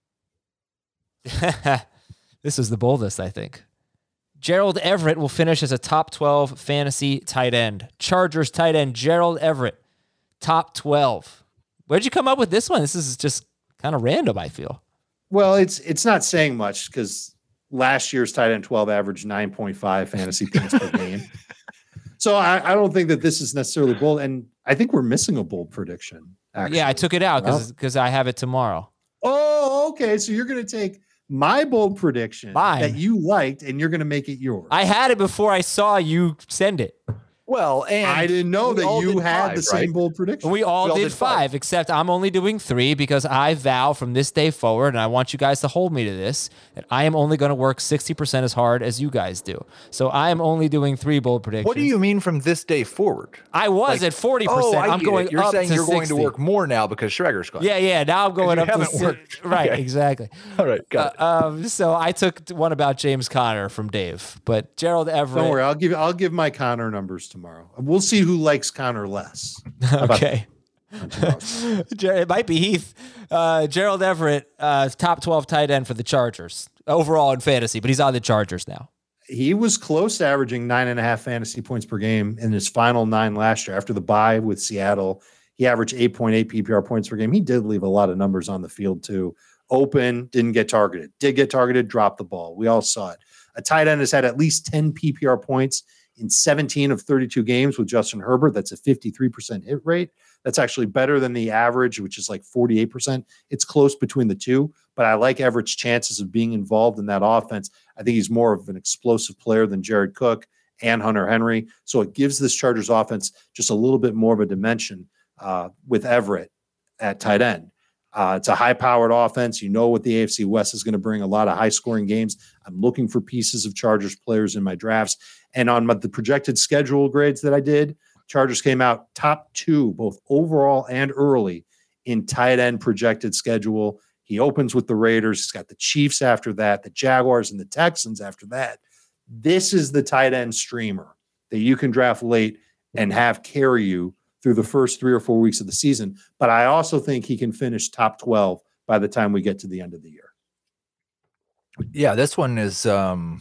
This is the boldest, I think. Gerald Everett will finish as a top twelve fantasy tight end. Chargers tight end Gerald Everett, top twelve. Where'd you come up with this one? This is just kind of random, I feel. Well, it's it's not saying much because last year's tight end twelve averaged nine point five fantasy points per game. So I, I don't think that this is necessarily bold. And I think we're missing a bold prediction. Actually. Yeah, I took it out because because I have it tomorrow. Oh, okay. So you're going to take my bold prediction Mine. that you liked, and you're going to make it yours. I had it before I saw you send it. Well, and I didn't know that you had five, the same right? bold prediction. We all, we all did, did five, five, except I'm only doing three because I vow from this day forward, and I want you guys to hold me to this, that I am only going to work sixty percent as hard as you guys do. So I am only doing three bold predictions. What do you mean from this day forward? I was like, at forty percent. Oh, I I'm going it. You're up saying to you're sixty. going to work more now because Schrager's gone. Yeah, yeah. Now I'm going up to sixty. Worked. Right, okay. exactly. All right, got uh, it. Um, so I took one about James Conner from Dave, but Gerald Everett. Don't worry, I'll give I'll give my Conner numbers tomorrow. We'll see who likes Conner less. Okay. It might be Heath. Uh, Gerald Everett, uh, top twelve tight end for the Chargers overall in fantasy, but he's on the Chargers now. he was close to averaging nine and a half fantasy points per game in his final nine last year. After the bye with Seattle, he averaged eight point eight P P R points per game. He did leave a lot of numbers on the field too. Open, didn't get targeted. Did get targeted, dropped the ball. We all saw it. A tight end has had at least ten P P R points in seventeen of thirty-two games with Justin Herbert. That's a fifty-three percent hit rate. That's actually better than the average, which is like forty-eight percent. It's close between the two, but I like Everett's chances of being involved in that offense. I think he's more of an explosive player than Jared Cook and Hunter Henry. So it gives this Chargers offense just a little bit more of a dimension uh, with Everett at tight end. Uh, it's a high-powered offense. You know what the A F C West is going to bring, a lot of high-scoring games. I'm looking for pieces of Chargers players in my drafts. And on my, the projected schedule grades that I did, Chargers came out top two, both overall and early, in tight end projected schedule. He opens with the Raiders. He's got the Chiefs after that, the Jaguars and the Texans after that. This is the tight end streamer that you can draft late and have carry you through the first three or four weeks of the season. But I also think he can finish top twelve by the time we get to the end of the year. Yeah, this one is, um,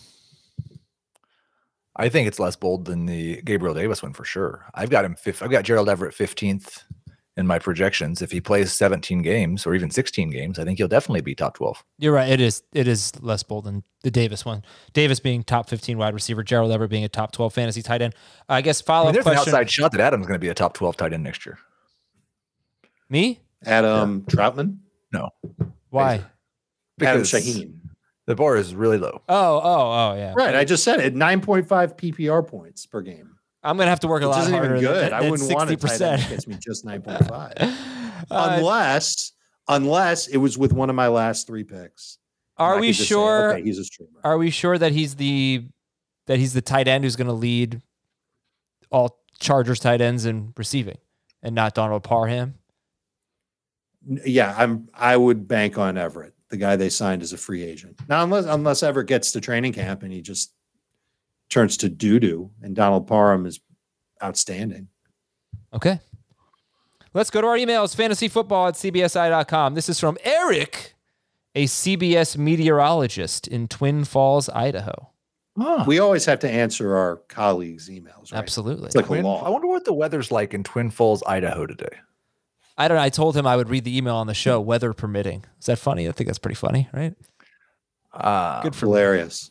I think it's less bold than the Gabriel Davis one for sure. I've got him, fifth, I've got Gerald Everett fifteenth in my projections. If he plays seventeen games or even sixteen games, I think he'll definitely be top twelve. You're right. It is it is less bold than the Davis one. Davis being top fifteen wide receiver, Gerald Everett being a top twelve fantasy tight end. Uh, I guess follow I up mean, there's question. an outside shot that Adam's going to be a top twelve tight end next year. Me? Adam yeah. Troutman? No. Why? Adam Shaheen. The bar is really low. Oh, oh, oh, yeah. Right. I just said it. nine point five P P R points per game. I'm going to have to work a it lot isn't harder even good. than, I than wouldn't sixty percent. want a tight end that gets me just nine point five. uh, unless, unless it was with one of my last three picks. Are we sure? Say, okay, he's a streamer. Are we sure that he's the that he's the tight end who's going to lead all Chargers tight ends in receiving, and not Donald Parham? Yeah, I'm. I would bank on Everett, the guy they signed as a free agent. Now, unless unless Everett gets to training camp and he just turns to doo-doo, and Donald Parham is outstanding. Okay. Let's go to our emails, fantasyfootball at c b s i dot com. This is from Eric, a C B S meteorologist in Twin Falls, Idaho. Huh. We always have to answer our colleagues' emails, right? Absolutely. It's like Twin, a law. I wonder what the weather's like in Twin Falls, Idaho today. I don't know. I told him I would read the email on the show, weather permitting. Is that funny? I think that's pretty funny, right? Uh, Good for hilarious.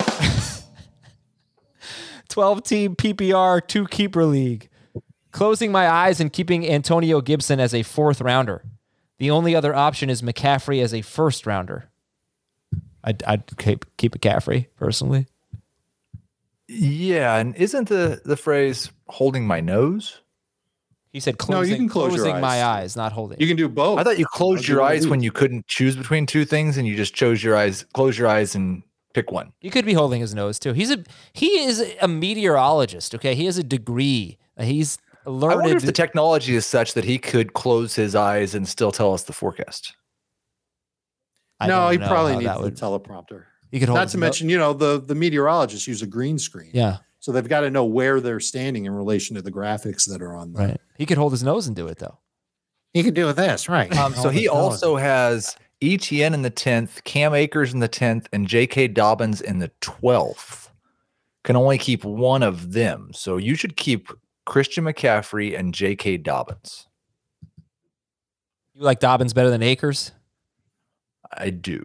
twelve-team P P R, two keeper league. Closing my eyes and keeping Antonio Gibson as a fourth rounder. The only other option is McCaffrey as a first rounder. I'd, I'd keep, keep McCaffrey, personally. Yeah, and isn't the, the phrase holding my nose? He said closing, no, you can close closing your my eyes. eyes, not holding. You can do both. I thought you closed I'll your eyes when you couldn't choose between two things and you just chose your eyes, close your eyes and pick one. He could be holding his nose too. He's a he is a meteorologist, okay? He has a degree. He's learned. I wonder if the technology is such that he could close his eyes and still tell us the forecast. I no, he know probably how needs that the would, teleprompter. He could hold Not his to no- mention, you know, the, the meteorologists use a green screen. Yeah. So they've got to know where they're standing in relation to the graphics that are on there. Right. He could hold his nose and do it though. He could do this, right? Um, so he also has E T N in the tenth, Cam Akers in the tenth, and J K. Dobbins in the twelfth. Can only keep one of them. So you should keep Christian McCaffrey and J K. Dobbins. You like Dobbins better than Akers? I do.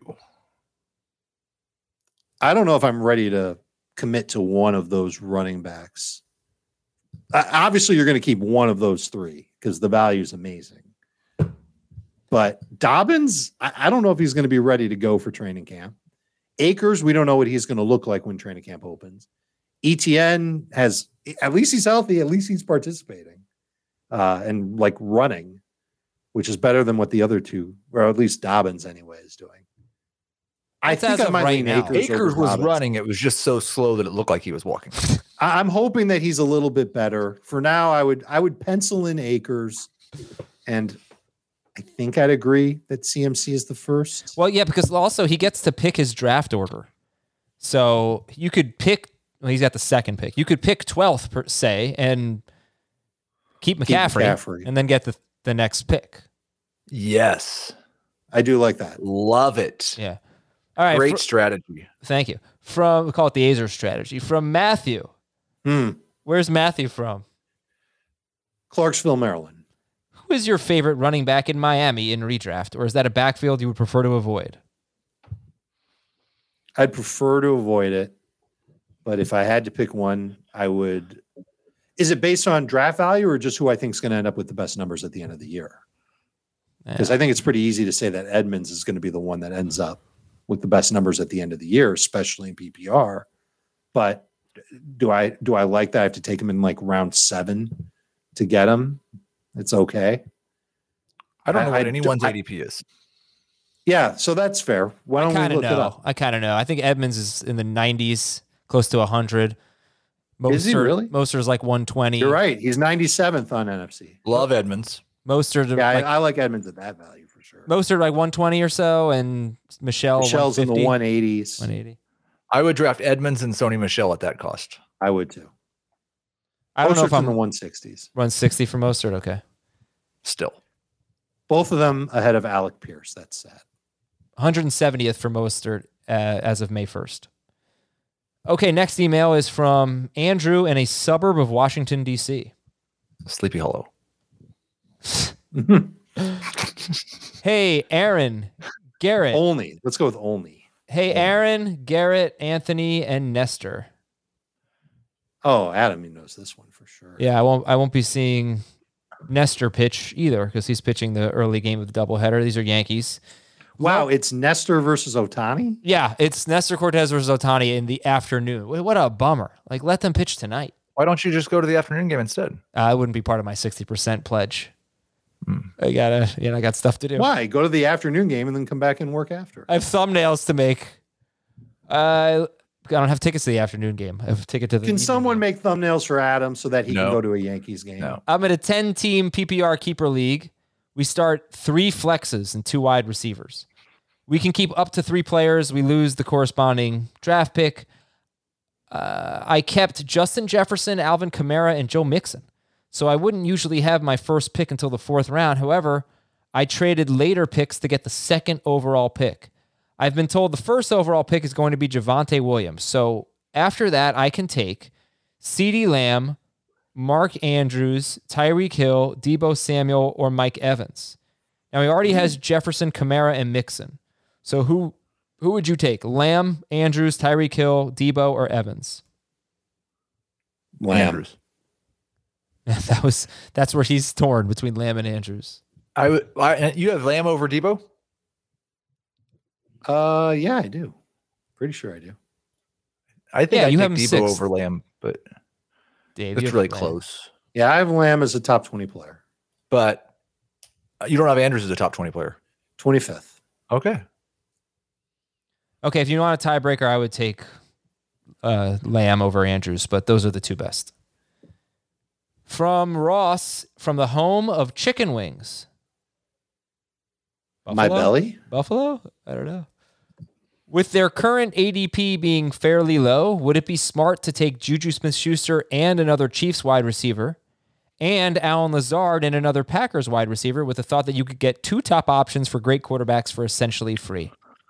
I don't know if I'm ready to commit to one of those running backs. Uh, obviously, you're going to keep one of those three because the value is amazing. But Dobbins, I, I don't know if he's going to be ready to go for training camp. Akers, we don't know what he's going to look like when training camp opens. E T N has, at least he's healthy, at least he's participating uh, and like running, which is better than what the other two, or at least Dobbins anyway, is doing. I That's think as I of might right lean now. Akers. Akers over was Dobbins. running. It was just so slow that it looked like he was walking. I- I'm hoping that he's a little bit better. For now, I would I would pencil in Akers, and I think I'd agree that C M C is the first. Well, yeah, because also he gets to pick his draft order. So you could pick, well, he's got the second pick. You could pick twelfth, per se, and keep McCaffrey, McCaffrey. and then get the, the next pick. Yes. I do like that. Love it. Yeah. All right. Great fr- strategy. Thank you. From we call it the Azer strategy. From Matthew. Hmm. Where's Matthew from? Clarksville, Maryland. Who is your favorite running back in Miami in redraft, or is that a backfield you would prefer to avoid? I'd prefer to avoid it, but if I had to pick one, I would. Is it based on draft value or just who I think is going to end up with the best numbers at the end of the year? Because Yeah. I think it's pretty easy to say that Edmonds is going to be the one that ends up with the best numbers at the end of the year, especially in P P R. But do I do I like that I have to take him in like round seven to get him? It's okay. I don't know I- what I- anyone's I- A D P is. Yeah, so that's fair. Why I don't we kind of look it know. up? I kind of know. I think Edmonds is in the nineties, close to one hundred. Is he really? Moster's like one twenty. You're right. He's ninety-seventh on N F C. Love Edmonds. Mostert, Yeah, like, I, I like Edmonds at that value for sure. Mostert like one twenty or so, and Michelle Michelle's in the one one eighties. eighty. I would draft Edmonds and Sony Michelle at that cost. I would too. I don't know if Mostert's in I'm the one sixties. run sixty for Mostert. Okay. Still. Both of them ahead of Alec Pierce. That's sad. one hundred seventieth for Mostert uh, as of May first. Okay, next email is from Andrew in a suburb of Washington, D C. Sleepy Hollow. Hey, Aaron, Garrett. Only. Let's go with only. Hey, Aaron, Garrett, Anthony, and Nestor. Oh, Adam, he knows this one for sure. Yeah, I won't. I won't be seeing Nestor pitch either because he's pitching the early game of the doubleheader. These are Yankees. Wow, it's Nestor versus Ohtani? Yeah, it's Nestor Cortez versus Ohtani in the afternoon. What what a bummer! Like, let them pitch tonight. Why don't you just go to the afternoon game instead? Uh, I wouldn't be part of my sixty percent pledge. I gotta, you know, I got stuff to do. Why? Go to the afternoon game and then come back and work after. I have thumbnails to make. Uh, I don't have tickets to the afternoon game. I have a ticket to the. Can evening someone game. make thumbnails for Adam so that he No. can go to a Yankees game? No. I'm in a ten-team P P R keeper league. We start three flexes and two wide receivers. We can keep up to three players. We lose the corresponding draft pick. Uh, I kept Justin Jefferson, Alvin Kamara, and Joe Mixon. So I wouldn't usually have my first pick until the fourth round. However, I traded later picks to get the second overall pick. I've been told the first overall pick is going to be Javonte Williams. So after that, I can take CeeDee Lamb, Mark Andrews, Tyreek Hill, Deebo Samuel, or Mike Evans. Now he already has Jefferson, Kamara, and Mixon. So who who would you take? Lamb, Andrews, Tyreek Hill, Deebo, or Evans? Lamb. Andrews. That was that's where he's torn between Lamb and Andrews. I would. I, you have Lamb over Debo. Uh, yeah, I do. Pretty sure I do. I think Yeah, I you take have him Debo sixth. over Lamb, but Dave, you it's have really Lamb. close. Yeah, I have Lamb as a top twenty player. But you don't have Andrews as a top twenty player. twenty-fifth. Okay. Okay, if you want a tiebreaker, I would take uh, Lamb over Andrews, but those are the two best. From Ross, from the home of chicken wings. My Buffalo? belly? Buffalo? I don't know. With their current A D P being fairly low, would it be smart to take Juju Smith-Schuster and another Chiefs wide receiver and Alan Lazard and another Packers wide receiver with the thought that you could get two top options for great quarterbacks for essentially free?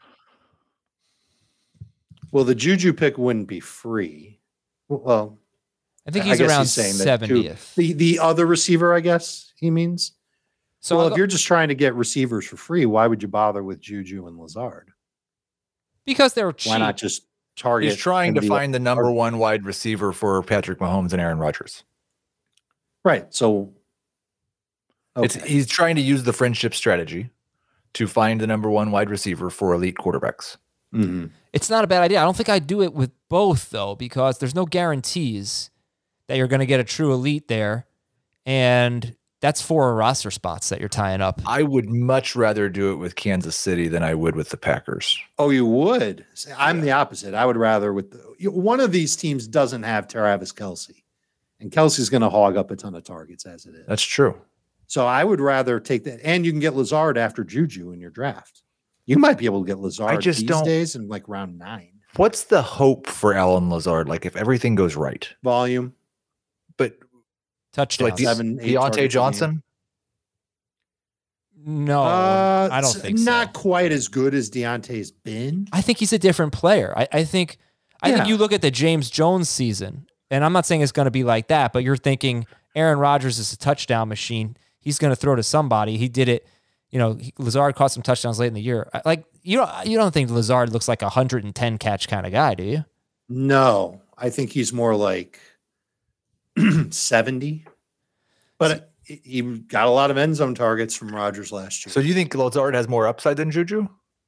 Well, the Juju pick wouldn't be free. Well, I think I he's guess around saying that two- seventieth. the the other receiver, I guess he means. So well, I'll if go- you're just trying to get receivers for free, why would you bother with Juju and Lazard? because they're cheap. Why not just target? He's trying and to be find the number target? one wide receiver for Patrick Mahomes and Aaron Rodgers. Right. So It's okay. he's trying to use the friendship strategy to find the number one wide receiver for elite quarterbacks. Mhm. It's not a bad idea. I don't think I'd do it with both, though, because there's no guarantees that you're going to get a true elite there. And that's four roster spots that you're tying up. I would much rather do it with Kansas City than I would with the Packers. Oh, you would? See, I'm the opposite. I would rather with the, you- one of these teams doesn't have Travis Kelsey, and Kelsey's going to hog up a ton of targets as it is. That's true. So I would rather take that, and you can get Lazard after Juju in your draft. You might be able to get Lazard just these don't- days in like round nine. What's the hope for Alan Lazard? Like if everything goes right, Volume. but Touchdowns. like De- Seven, eight targets a Deontay game. Johnson, No, Uh, I don't s- think so. Not quite as good as Deontay's been. I think he's a different player. I, I think I think Yeah. you look at the James Jones season, and I'm not saying it's going to be like that, but you're thinking Aaron Rodgers is a touchdown machine. He's going to throw to somebody. He did it. You know, he- Lazard caught some touchdowns late in the year. I- Like you don't you don't think Lazard looks like a one hundred ten catch kind of guy, do you? No, I think he's more like seventy. But he he got a lot of end zone targets from Rodgers last year. So do you think Lazard has more upside than Juju?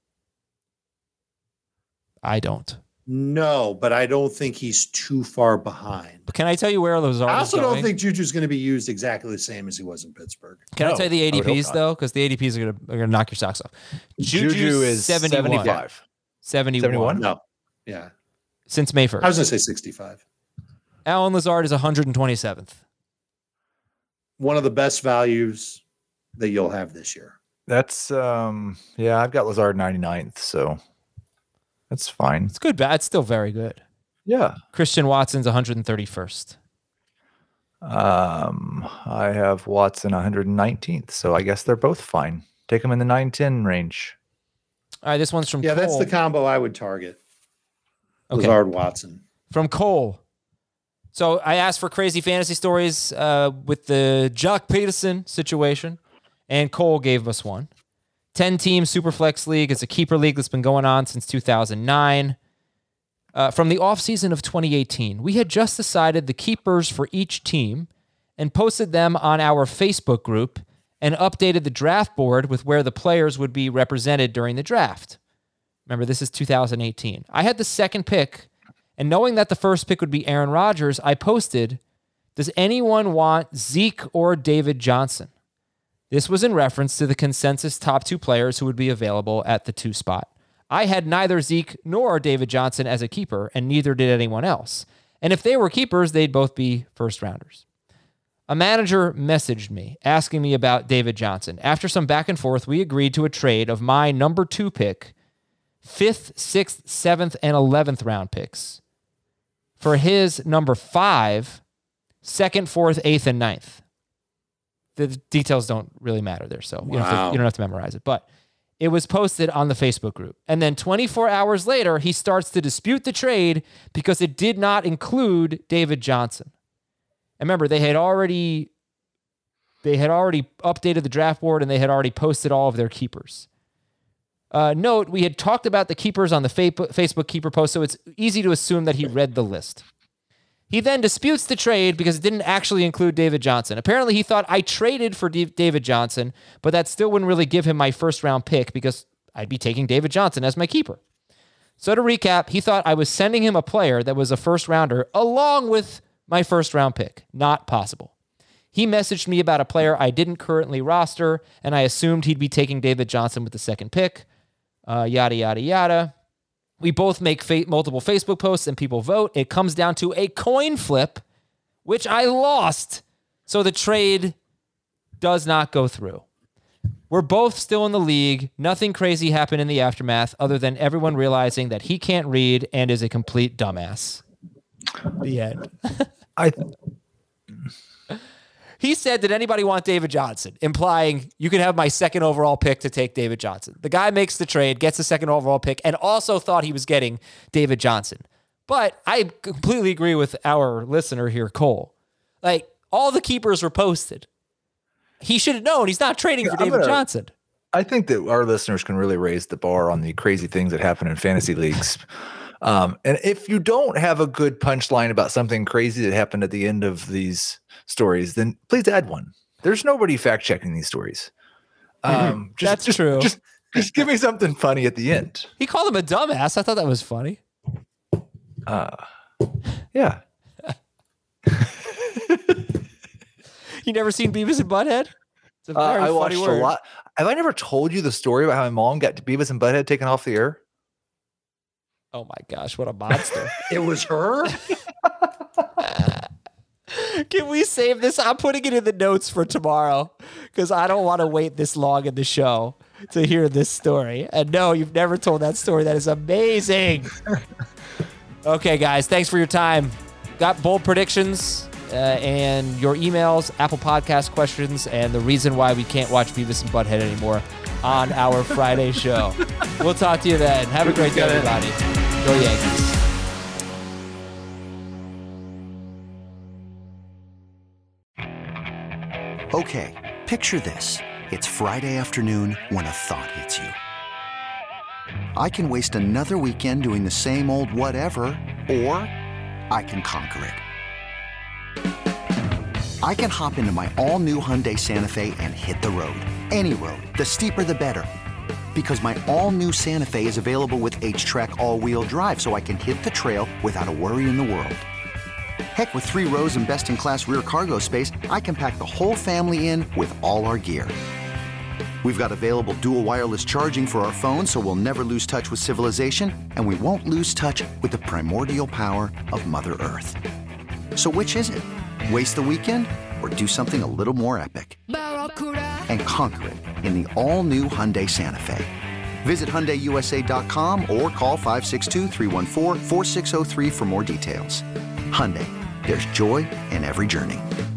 I don't. No, but I don't think he's too far behind. But can I tell you where Lazard I is also going? don't think Juju's going to be used exactly the same as he was in Pittsburgh. Can I No, tell you the I would hope A D Ps not. though? Because the A D Ps are going to are going to knock your socks off. Juju is seventy-one. seventy-five. seventy-one. seventy-one? No, yeah, Since May I first. was going to say sixty-five. Alan Lazard is one hundred twenty-seventh. One of the best values that you'll have this year. That's um yeah, I've got Lazard ninety-ninth, so that's fine. It's good, but it's still very good. Yeah. Christian Watson's one hundred thirty-first. Um I have Watson one hundred nineteenth, so I guess they're both fine. Take them in the nine ten range. All right, this one's from Yeah, Cole. that's the combo I would target. Okay. Lazard Watson. From Cole. So I asked for crazy fantasy stories uh, with the Jock Peterson situation, and Cole gave us one. ten-team Superflex League. It's a keeper league that's been going on since two thousand nine. Uh, from the offseason of twenty eighteen, we had just decided the keepers for each team and posted them on our Facebook group and updated the draft board with where the players would be represented during the draft. Remember, this is two thousand eighteen. I had the second pick, and knowing that the first pick would be Aaron Rodgers, I posted, does anyone want Zeke or David Johnson? This was in reference to the consensus top two players who would be available at the two spot. I had neither Zeke nor David Johnson as a keeper, and neither did anyone else. And if they were keepers, they'd both be first rounders. A manager messaged me asking me about David Johnson. After some back and forth, we agreed to a trade of my number two pick, fifth, sixth, seventh, and eleventh round picks for his number five, second, fourth, eighth, and ninth. The details don't really matter there, so you, don't have to, Wow. you don't have to memorize it. But it was posted on the Facebook group. And then twenty-four hours later, he starts to dispute the trade because it did not include David Johnson. And remember, they had already they had already updated the draft board and they had already posted all of their keepers. Uh, note, we had talked about the keepers on the fa- Facebook keeper post, so it's easy to assume that he read the list. He then disputes the trade because it didn't actually include David Johnson. Apparently, he thought I traded for D- David Johnson, but that still wouldn't really give him my first round pick because I'd be taking David Johnson as my keeper. So to recap, he thought I was sending him a player that was a first rounder along with my first round pick. Not possible. He messaged me about a player I didn't currently roster, and I assumed he'd be taking David Johnson with the second pick. Uh, yada, yada, yada. We both make fa- multiple Facebook posts and people vote. It comes down to a coin flip, which I lost. So the trade does not go through. We're both still in the league. Nothing crazy happened in the aftermath other than everyone realizing that he can't read and is a complete dumbass. The end. I He said, did anybody want David Johnson? Implying you can have my second overall pick to take David Johnson. The guy makes the trade, gets the second overall pick, and also thought he was getting David Johnson. But I completely agree with our listener here, Cole. Like, all the keepers were posted. He should have known he's not trading for I'm David gonna- Johnson. I think that our listeners can really raise the bar on the crazy things that happen in fantasy leagues. Um, and if you don't have a good punchline about something crazy that happened at the end of these stories, then please add one. There's nobody fact checking these stories. Um, just, That's just, true. Just, just give me something funny at the end. He called him a dumbass. I thought that was funny. Uh, yeah. You never seen Beavis and Butthead? It's a Uh, very I funny watched word. a lot. Have I never told you the story about how my mom got Beavis and Butthead taken off the air? Oh my gosh, what a monster. It was her? Can we save this? I'm putting it in the notes for tomorrow because I don't want to wait this long in the show to hear this story. And no, you've never told that story. That is amazing. Okay, guys, thanks for your time. Got bold predictions uh, and your emails, Apple Podcast questions, and the reason why we can't watch Beavis and Butthead anymore on our Friday show. We'll talk to you then. Have a great day, everybody. Go Yankees. Okay, picture this. It's Friday afternoon when a thought hits you. I can waste another weekend doing the same old whatever, or I can conquer it. I can hop into my all-new Hyundai Santa Fe and hit the road. Any road. The steeper, the better. Because my all-new Santa Fe is available with H-Track all-wheel drive, so I can hit the trail without a worry in the world. Heck, with three rows and best-in-class rear cargo space, I can pack the whole family in with all our gear. We've got available dual wireless charging for our phones, so we'll never lose touch with civilization, and we won't lose touch with the primordial power of Mother Earth. So which is it? Waste the weekend or do something a little more epic? And conquer it in the all-new Hyundai Santa Fe. Visit Hyundai U S A dot com or call five six two, three one four, four six zero three for more details. Hyundai, there's joy in every journey.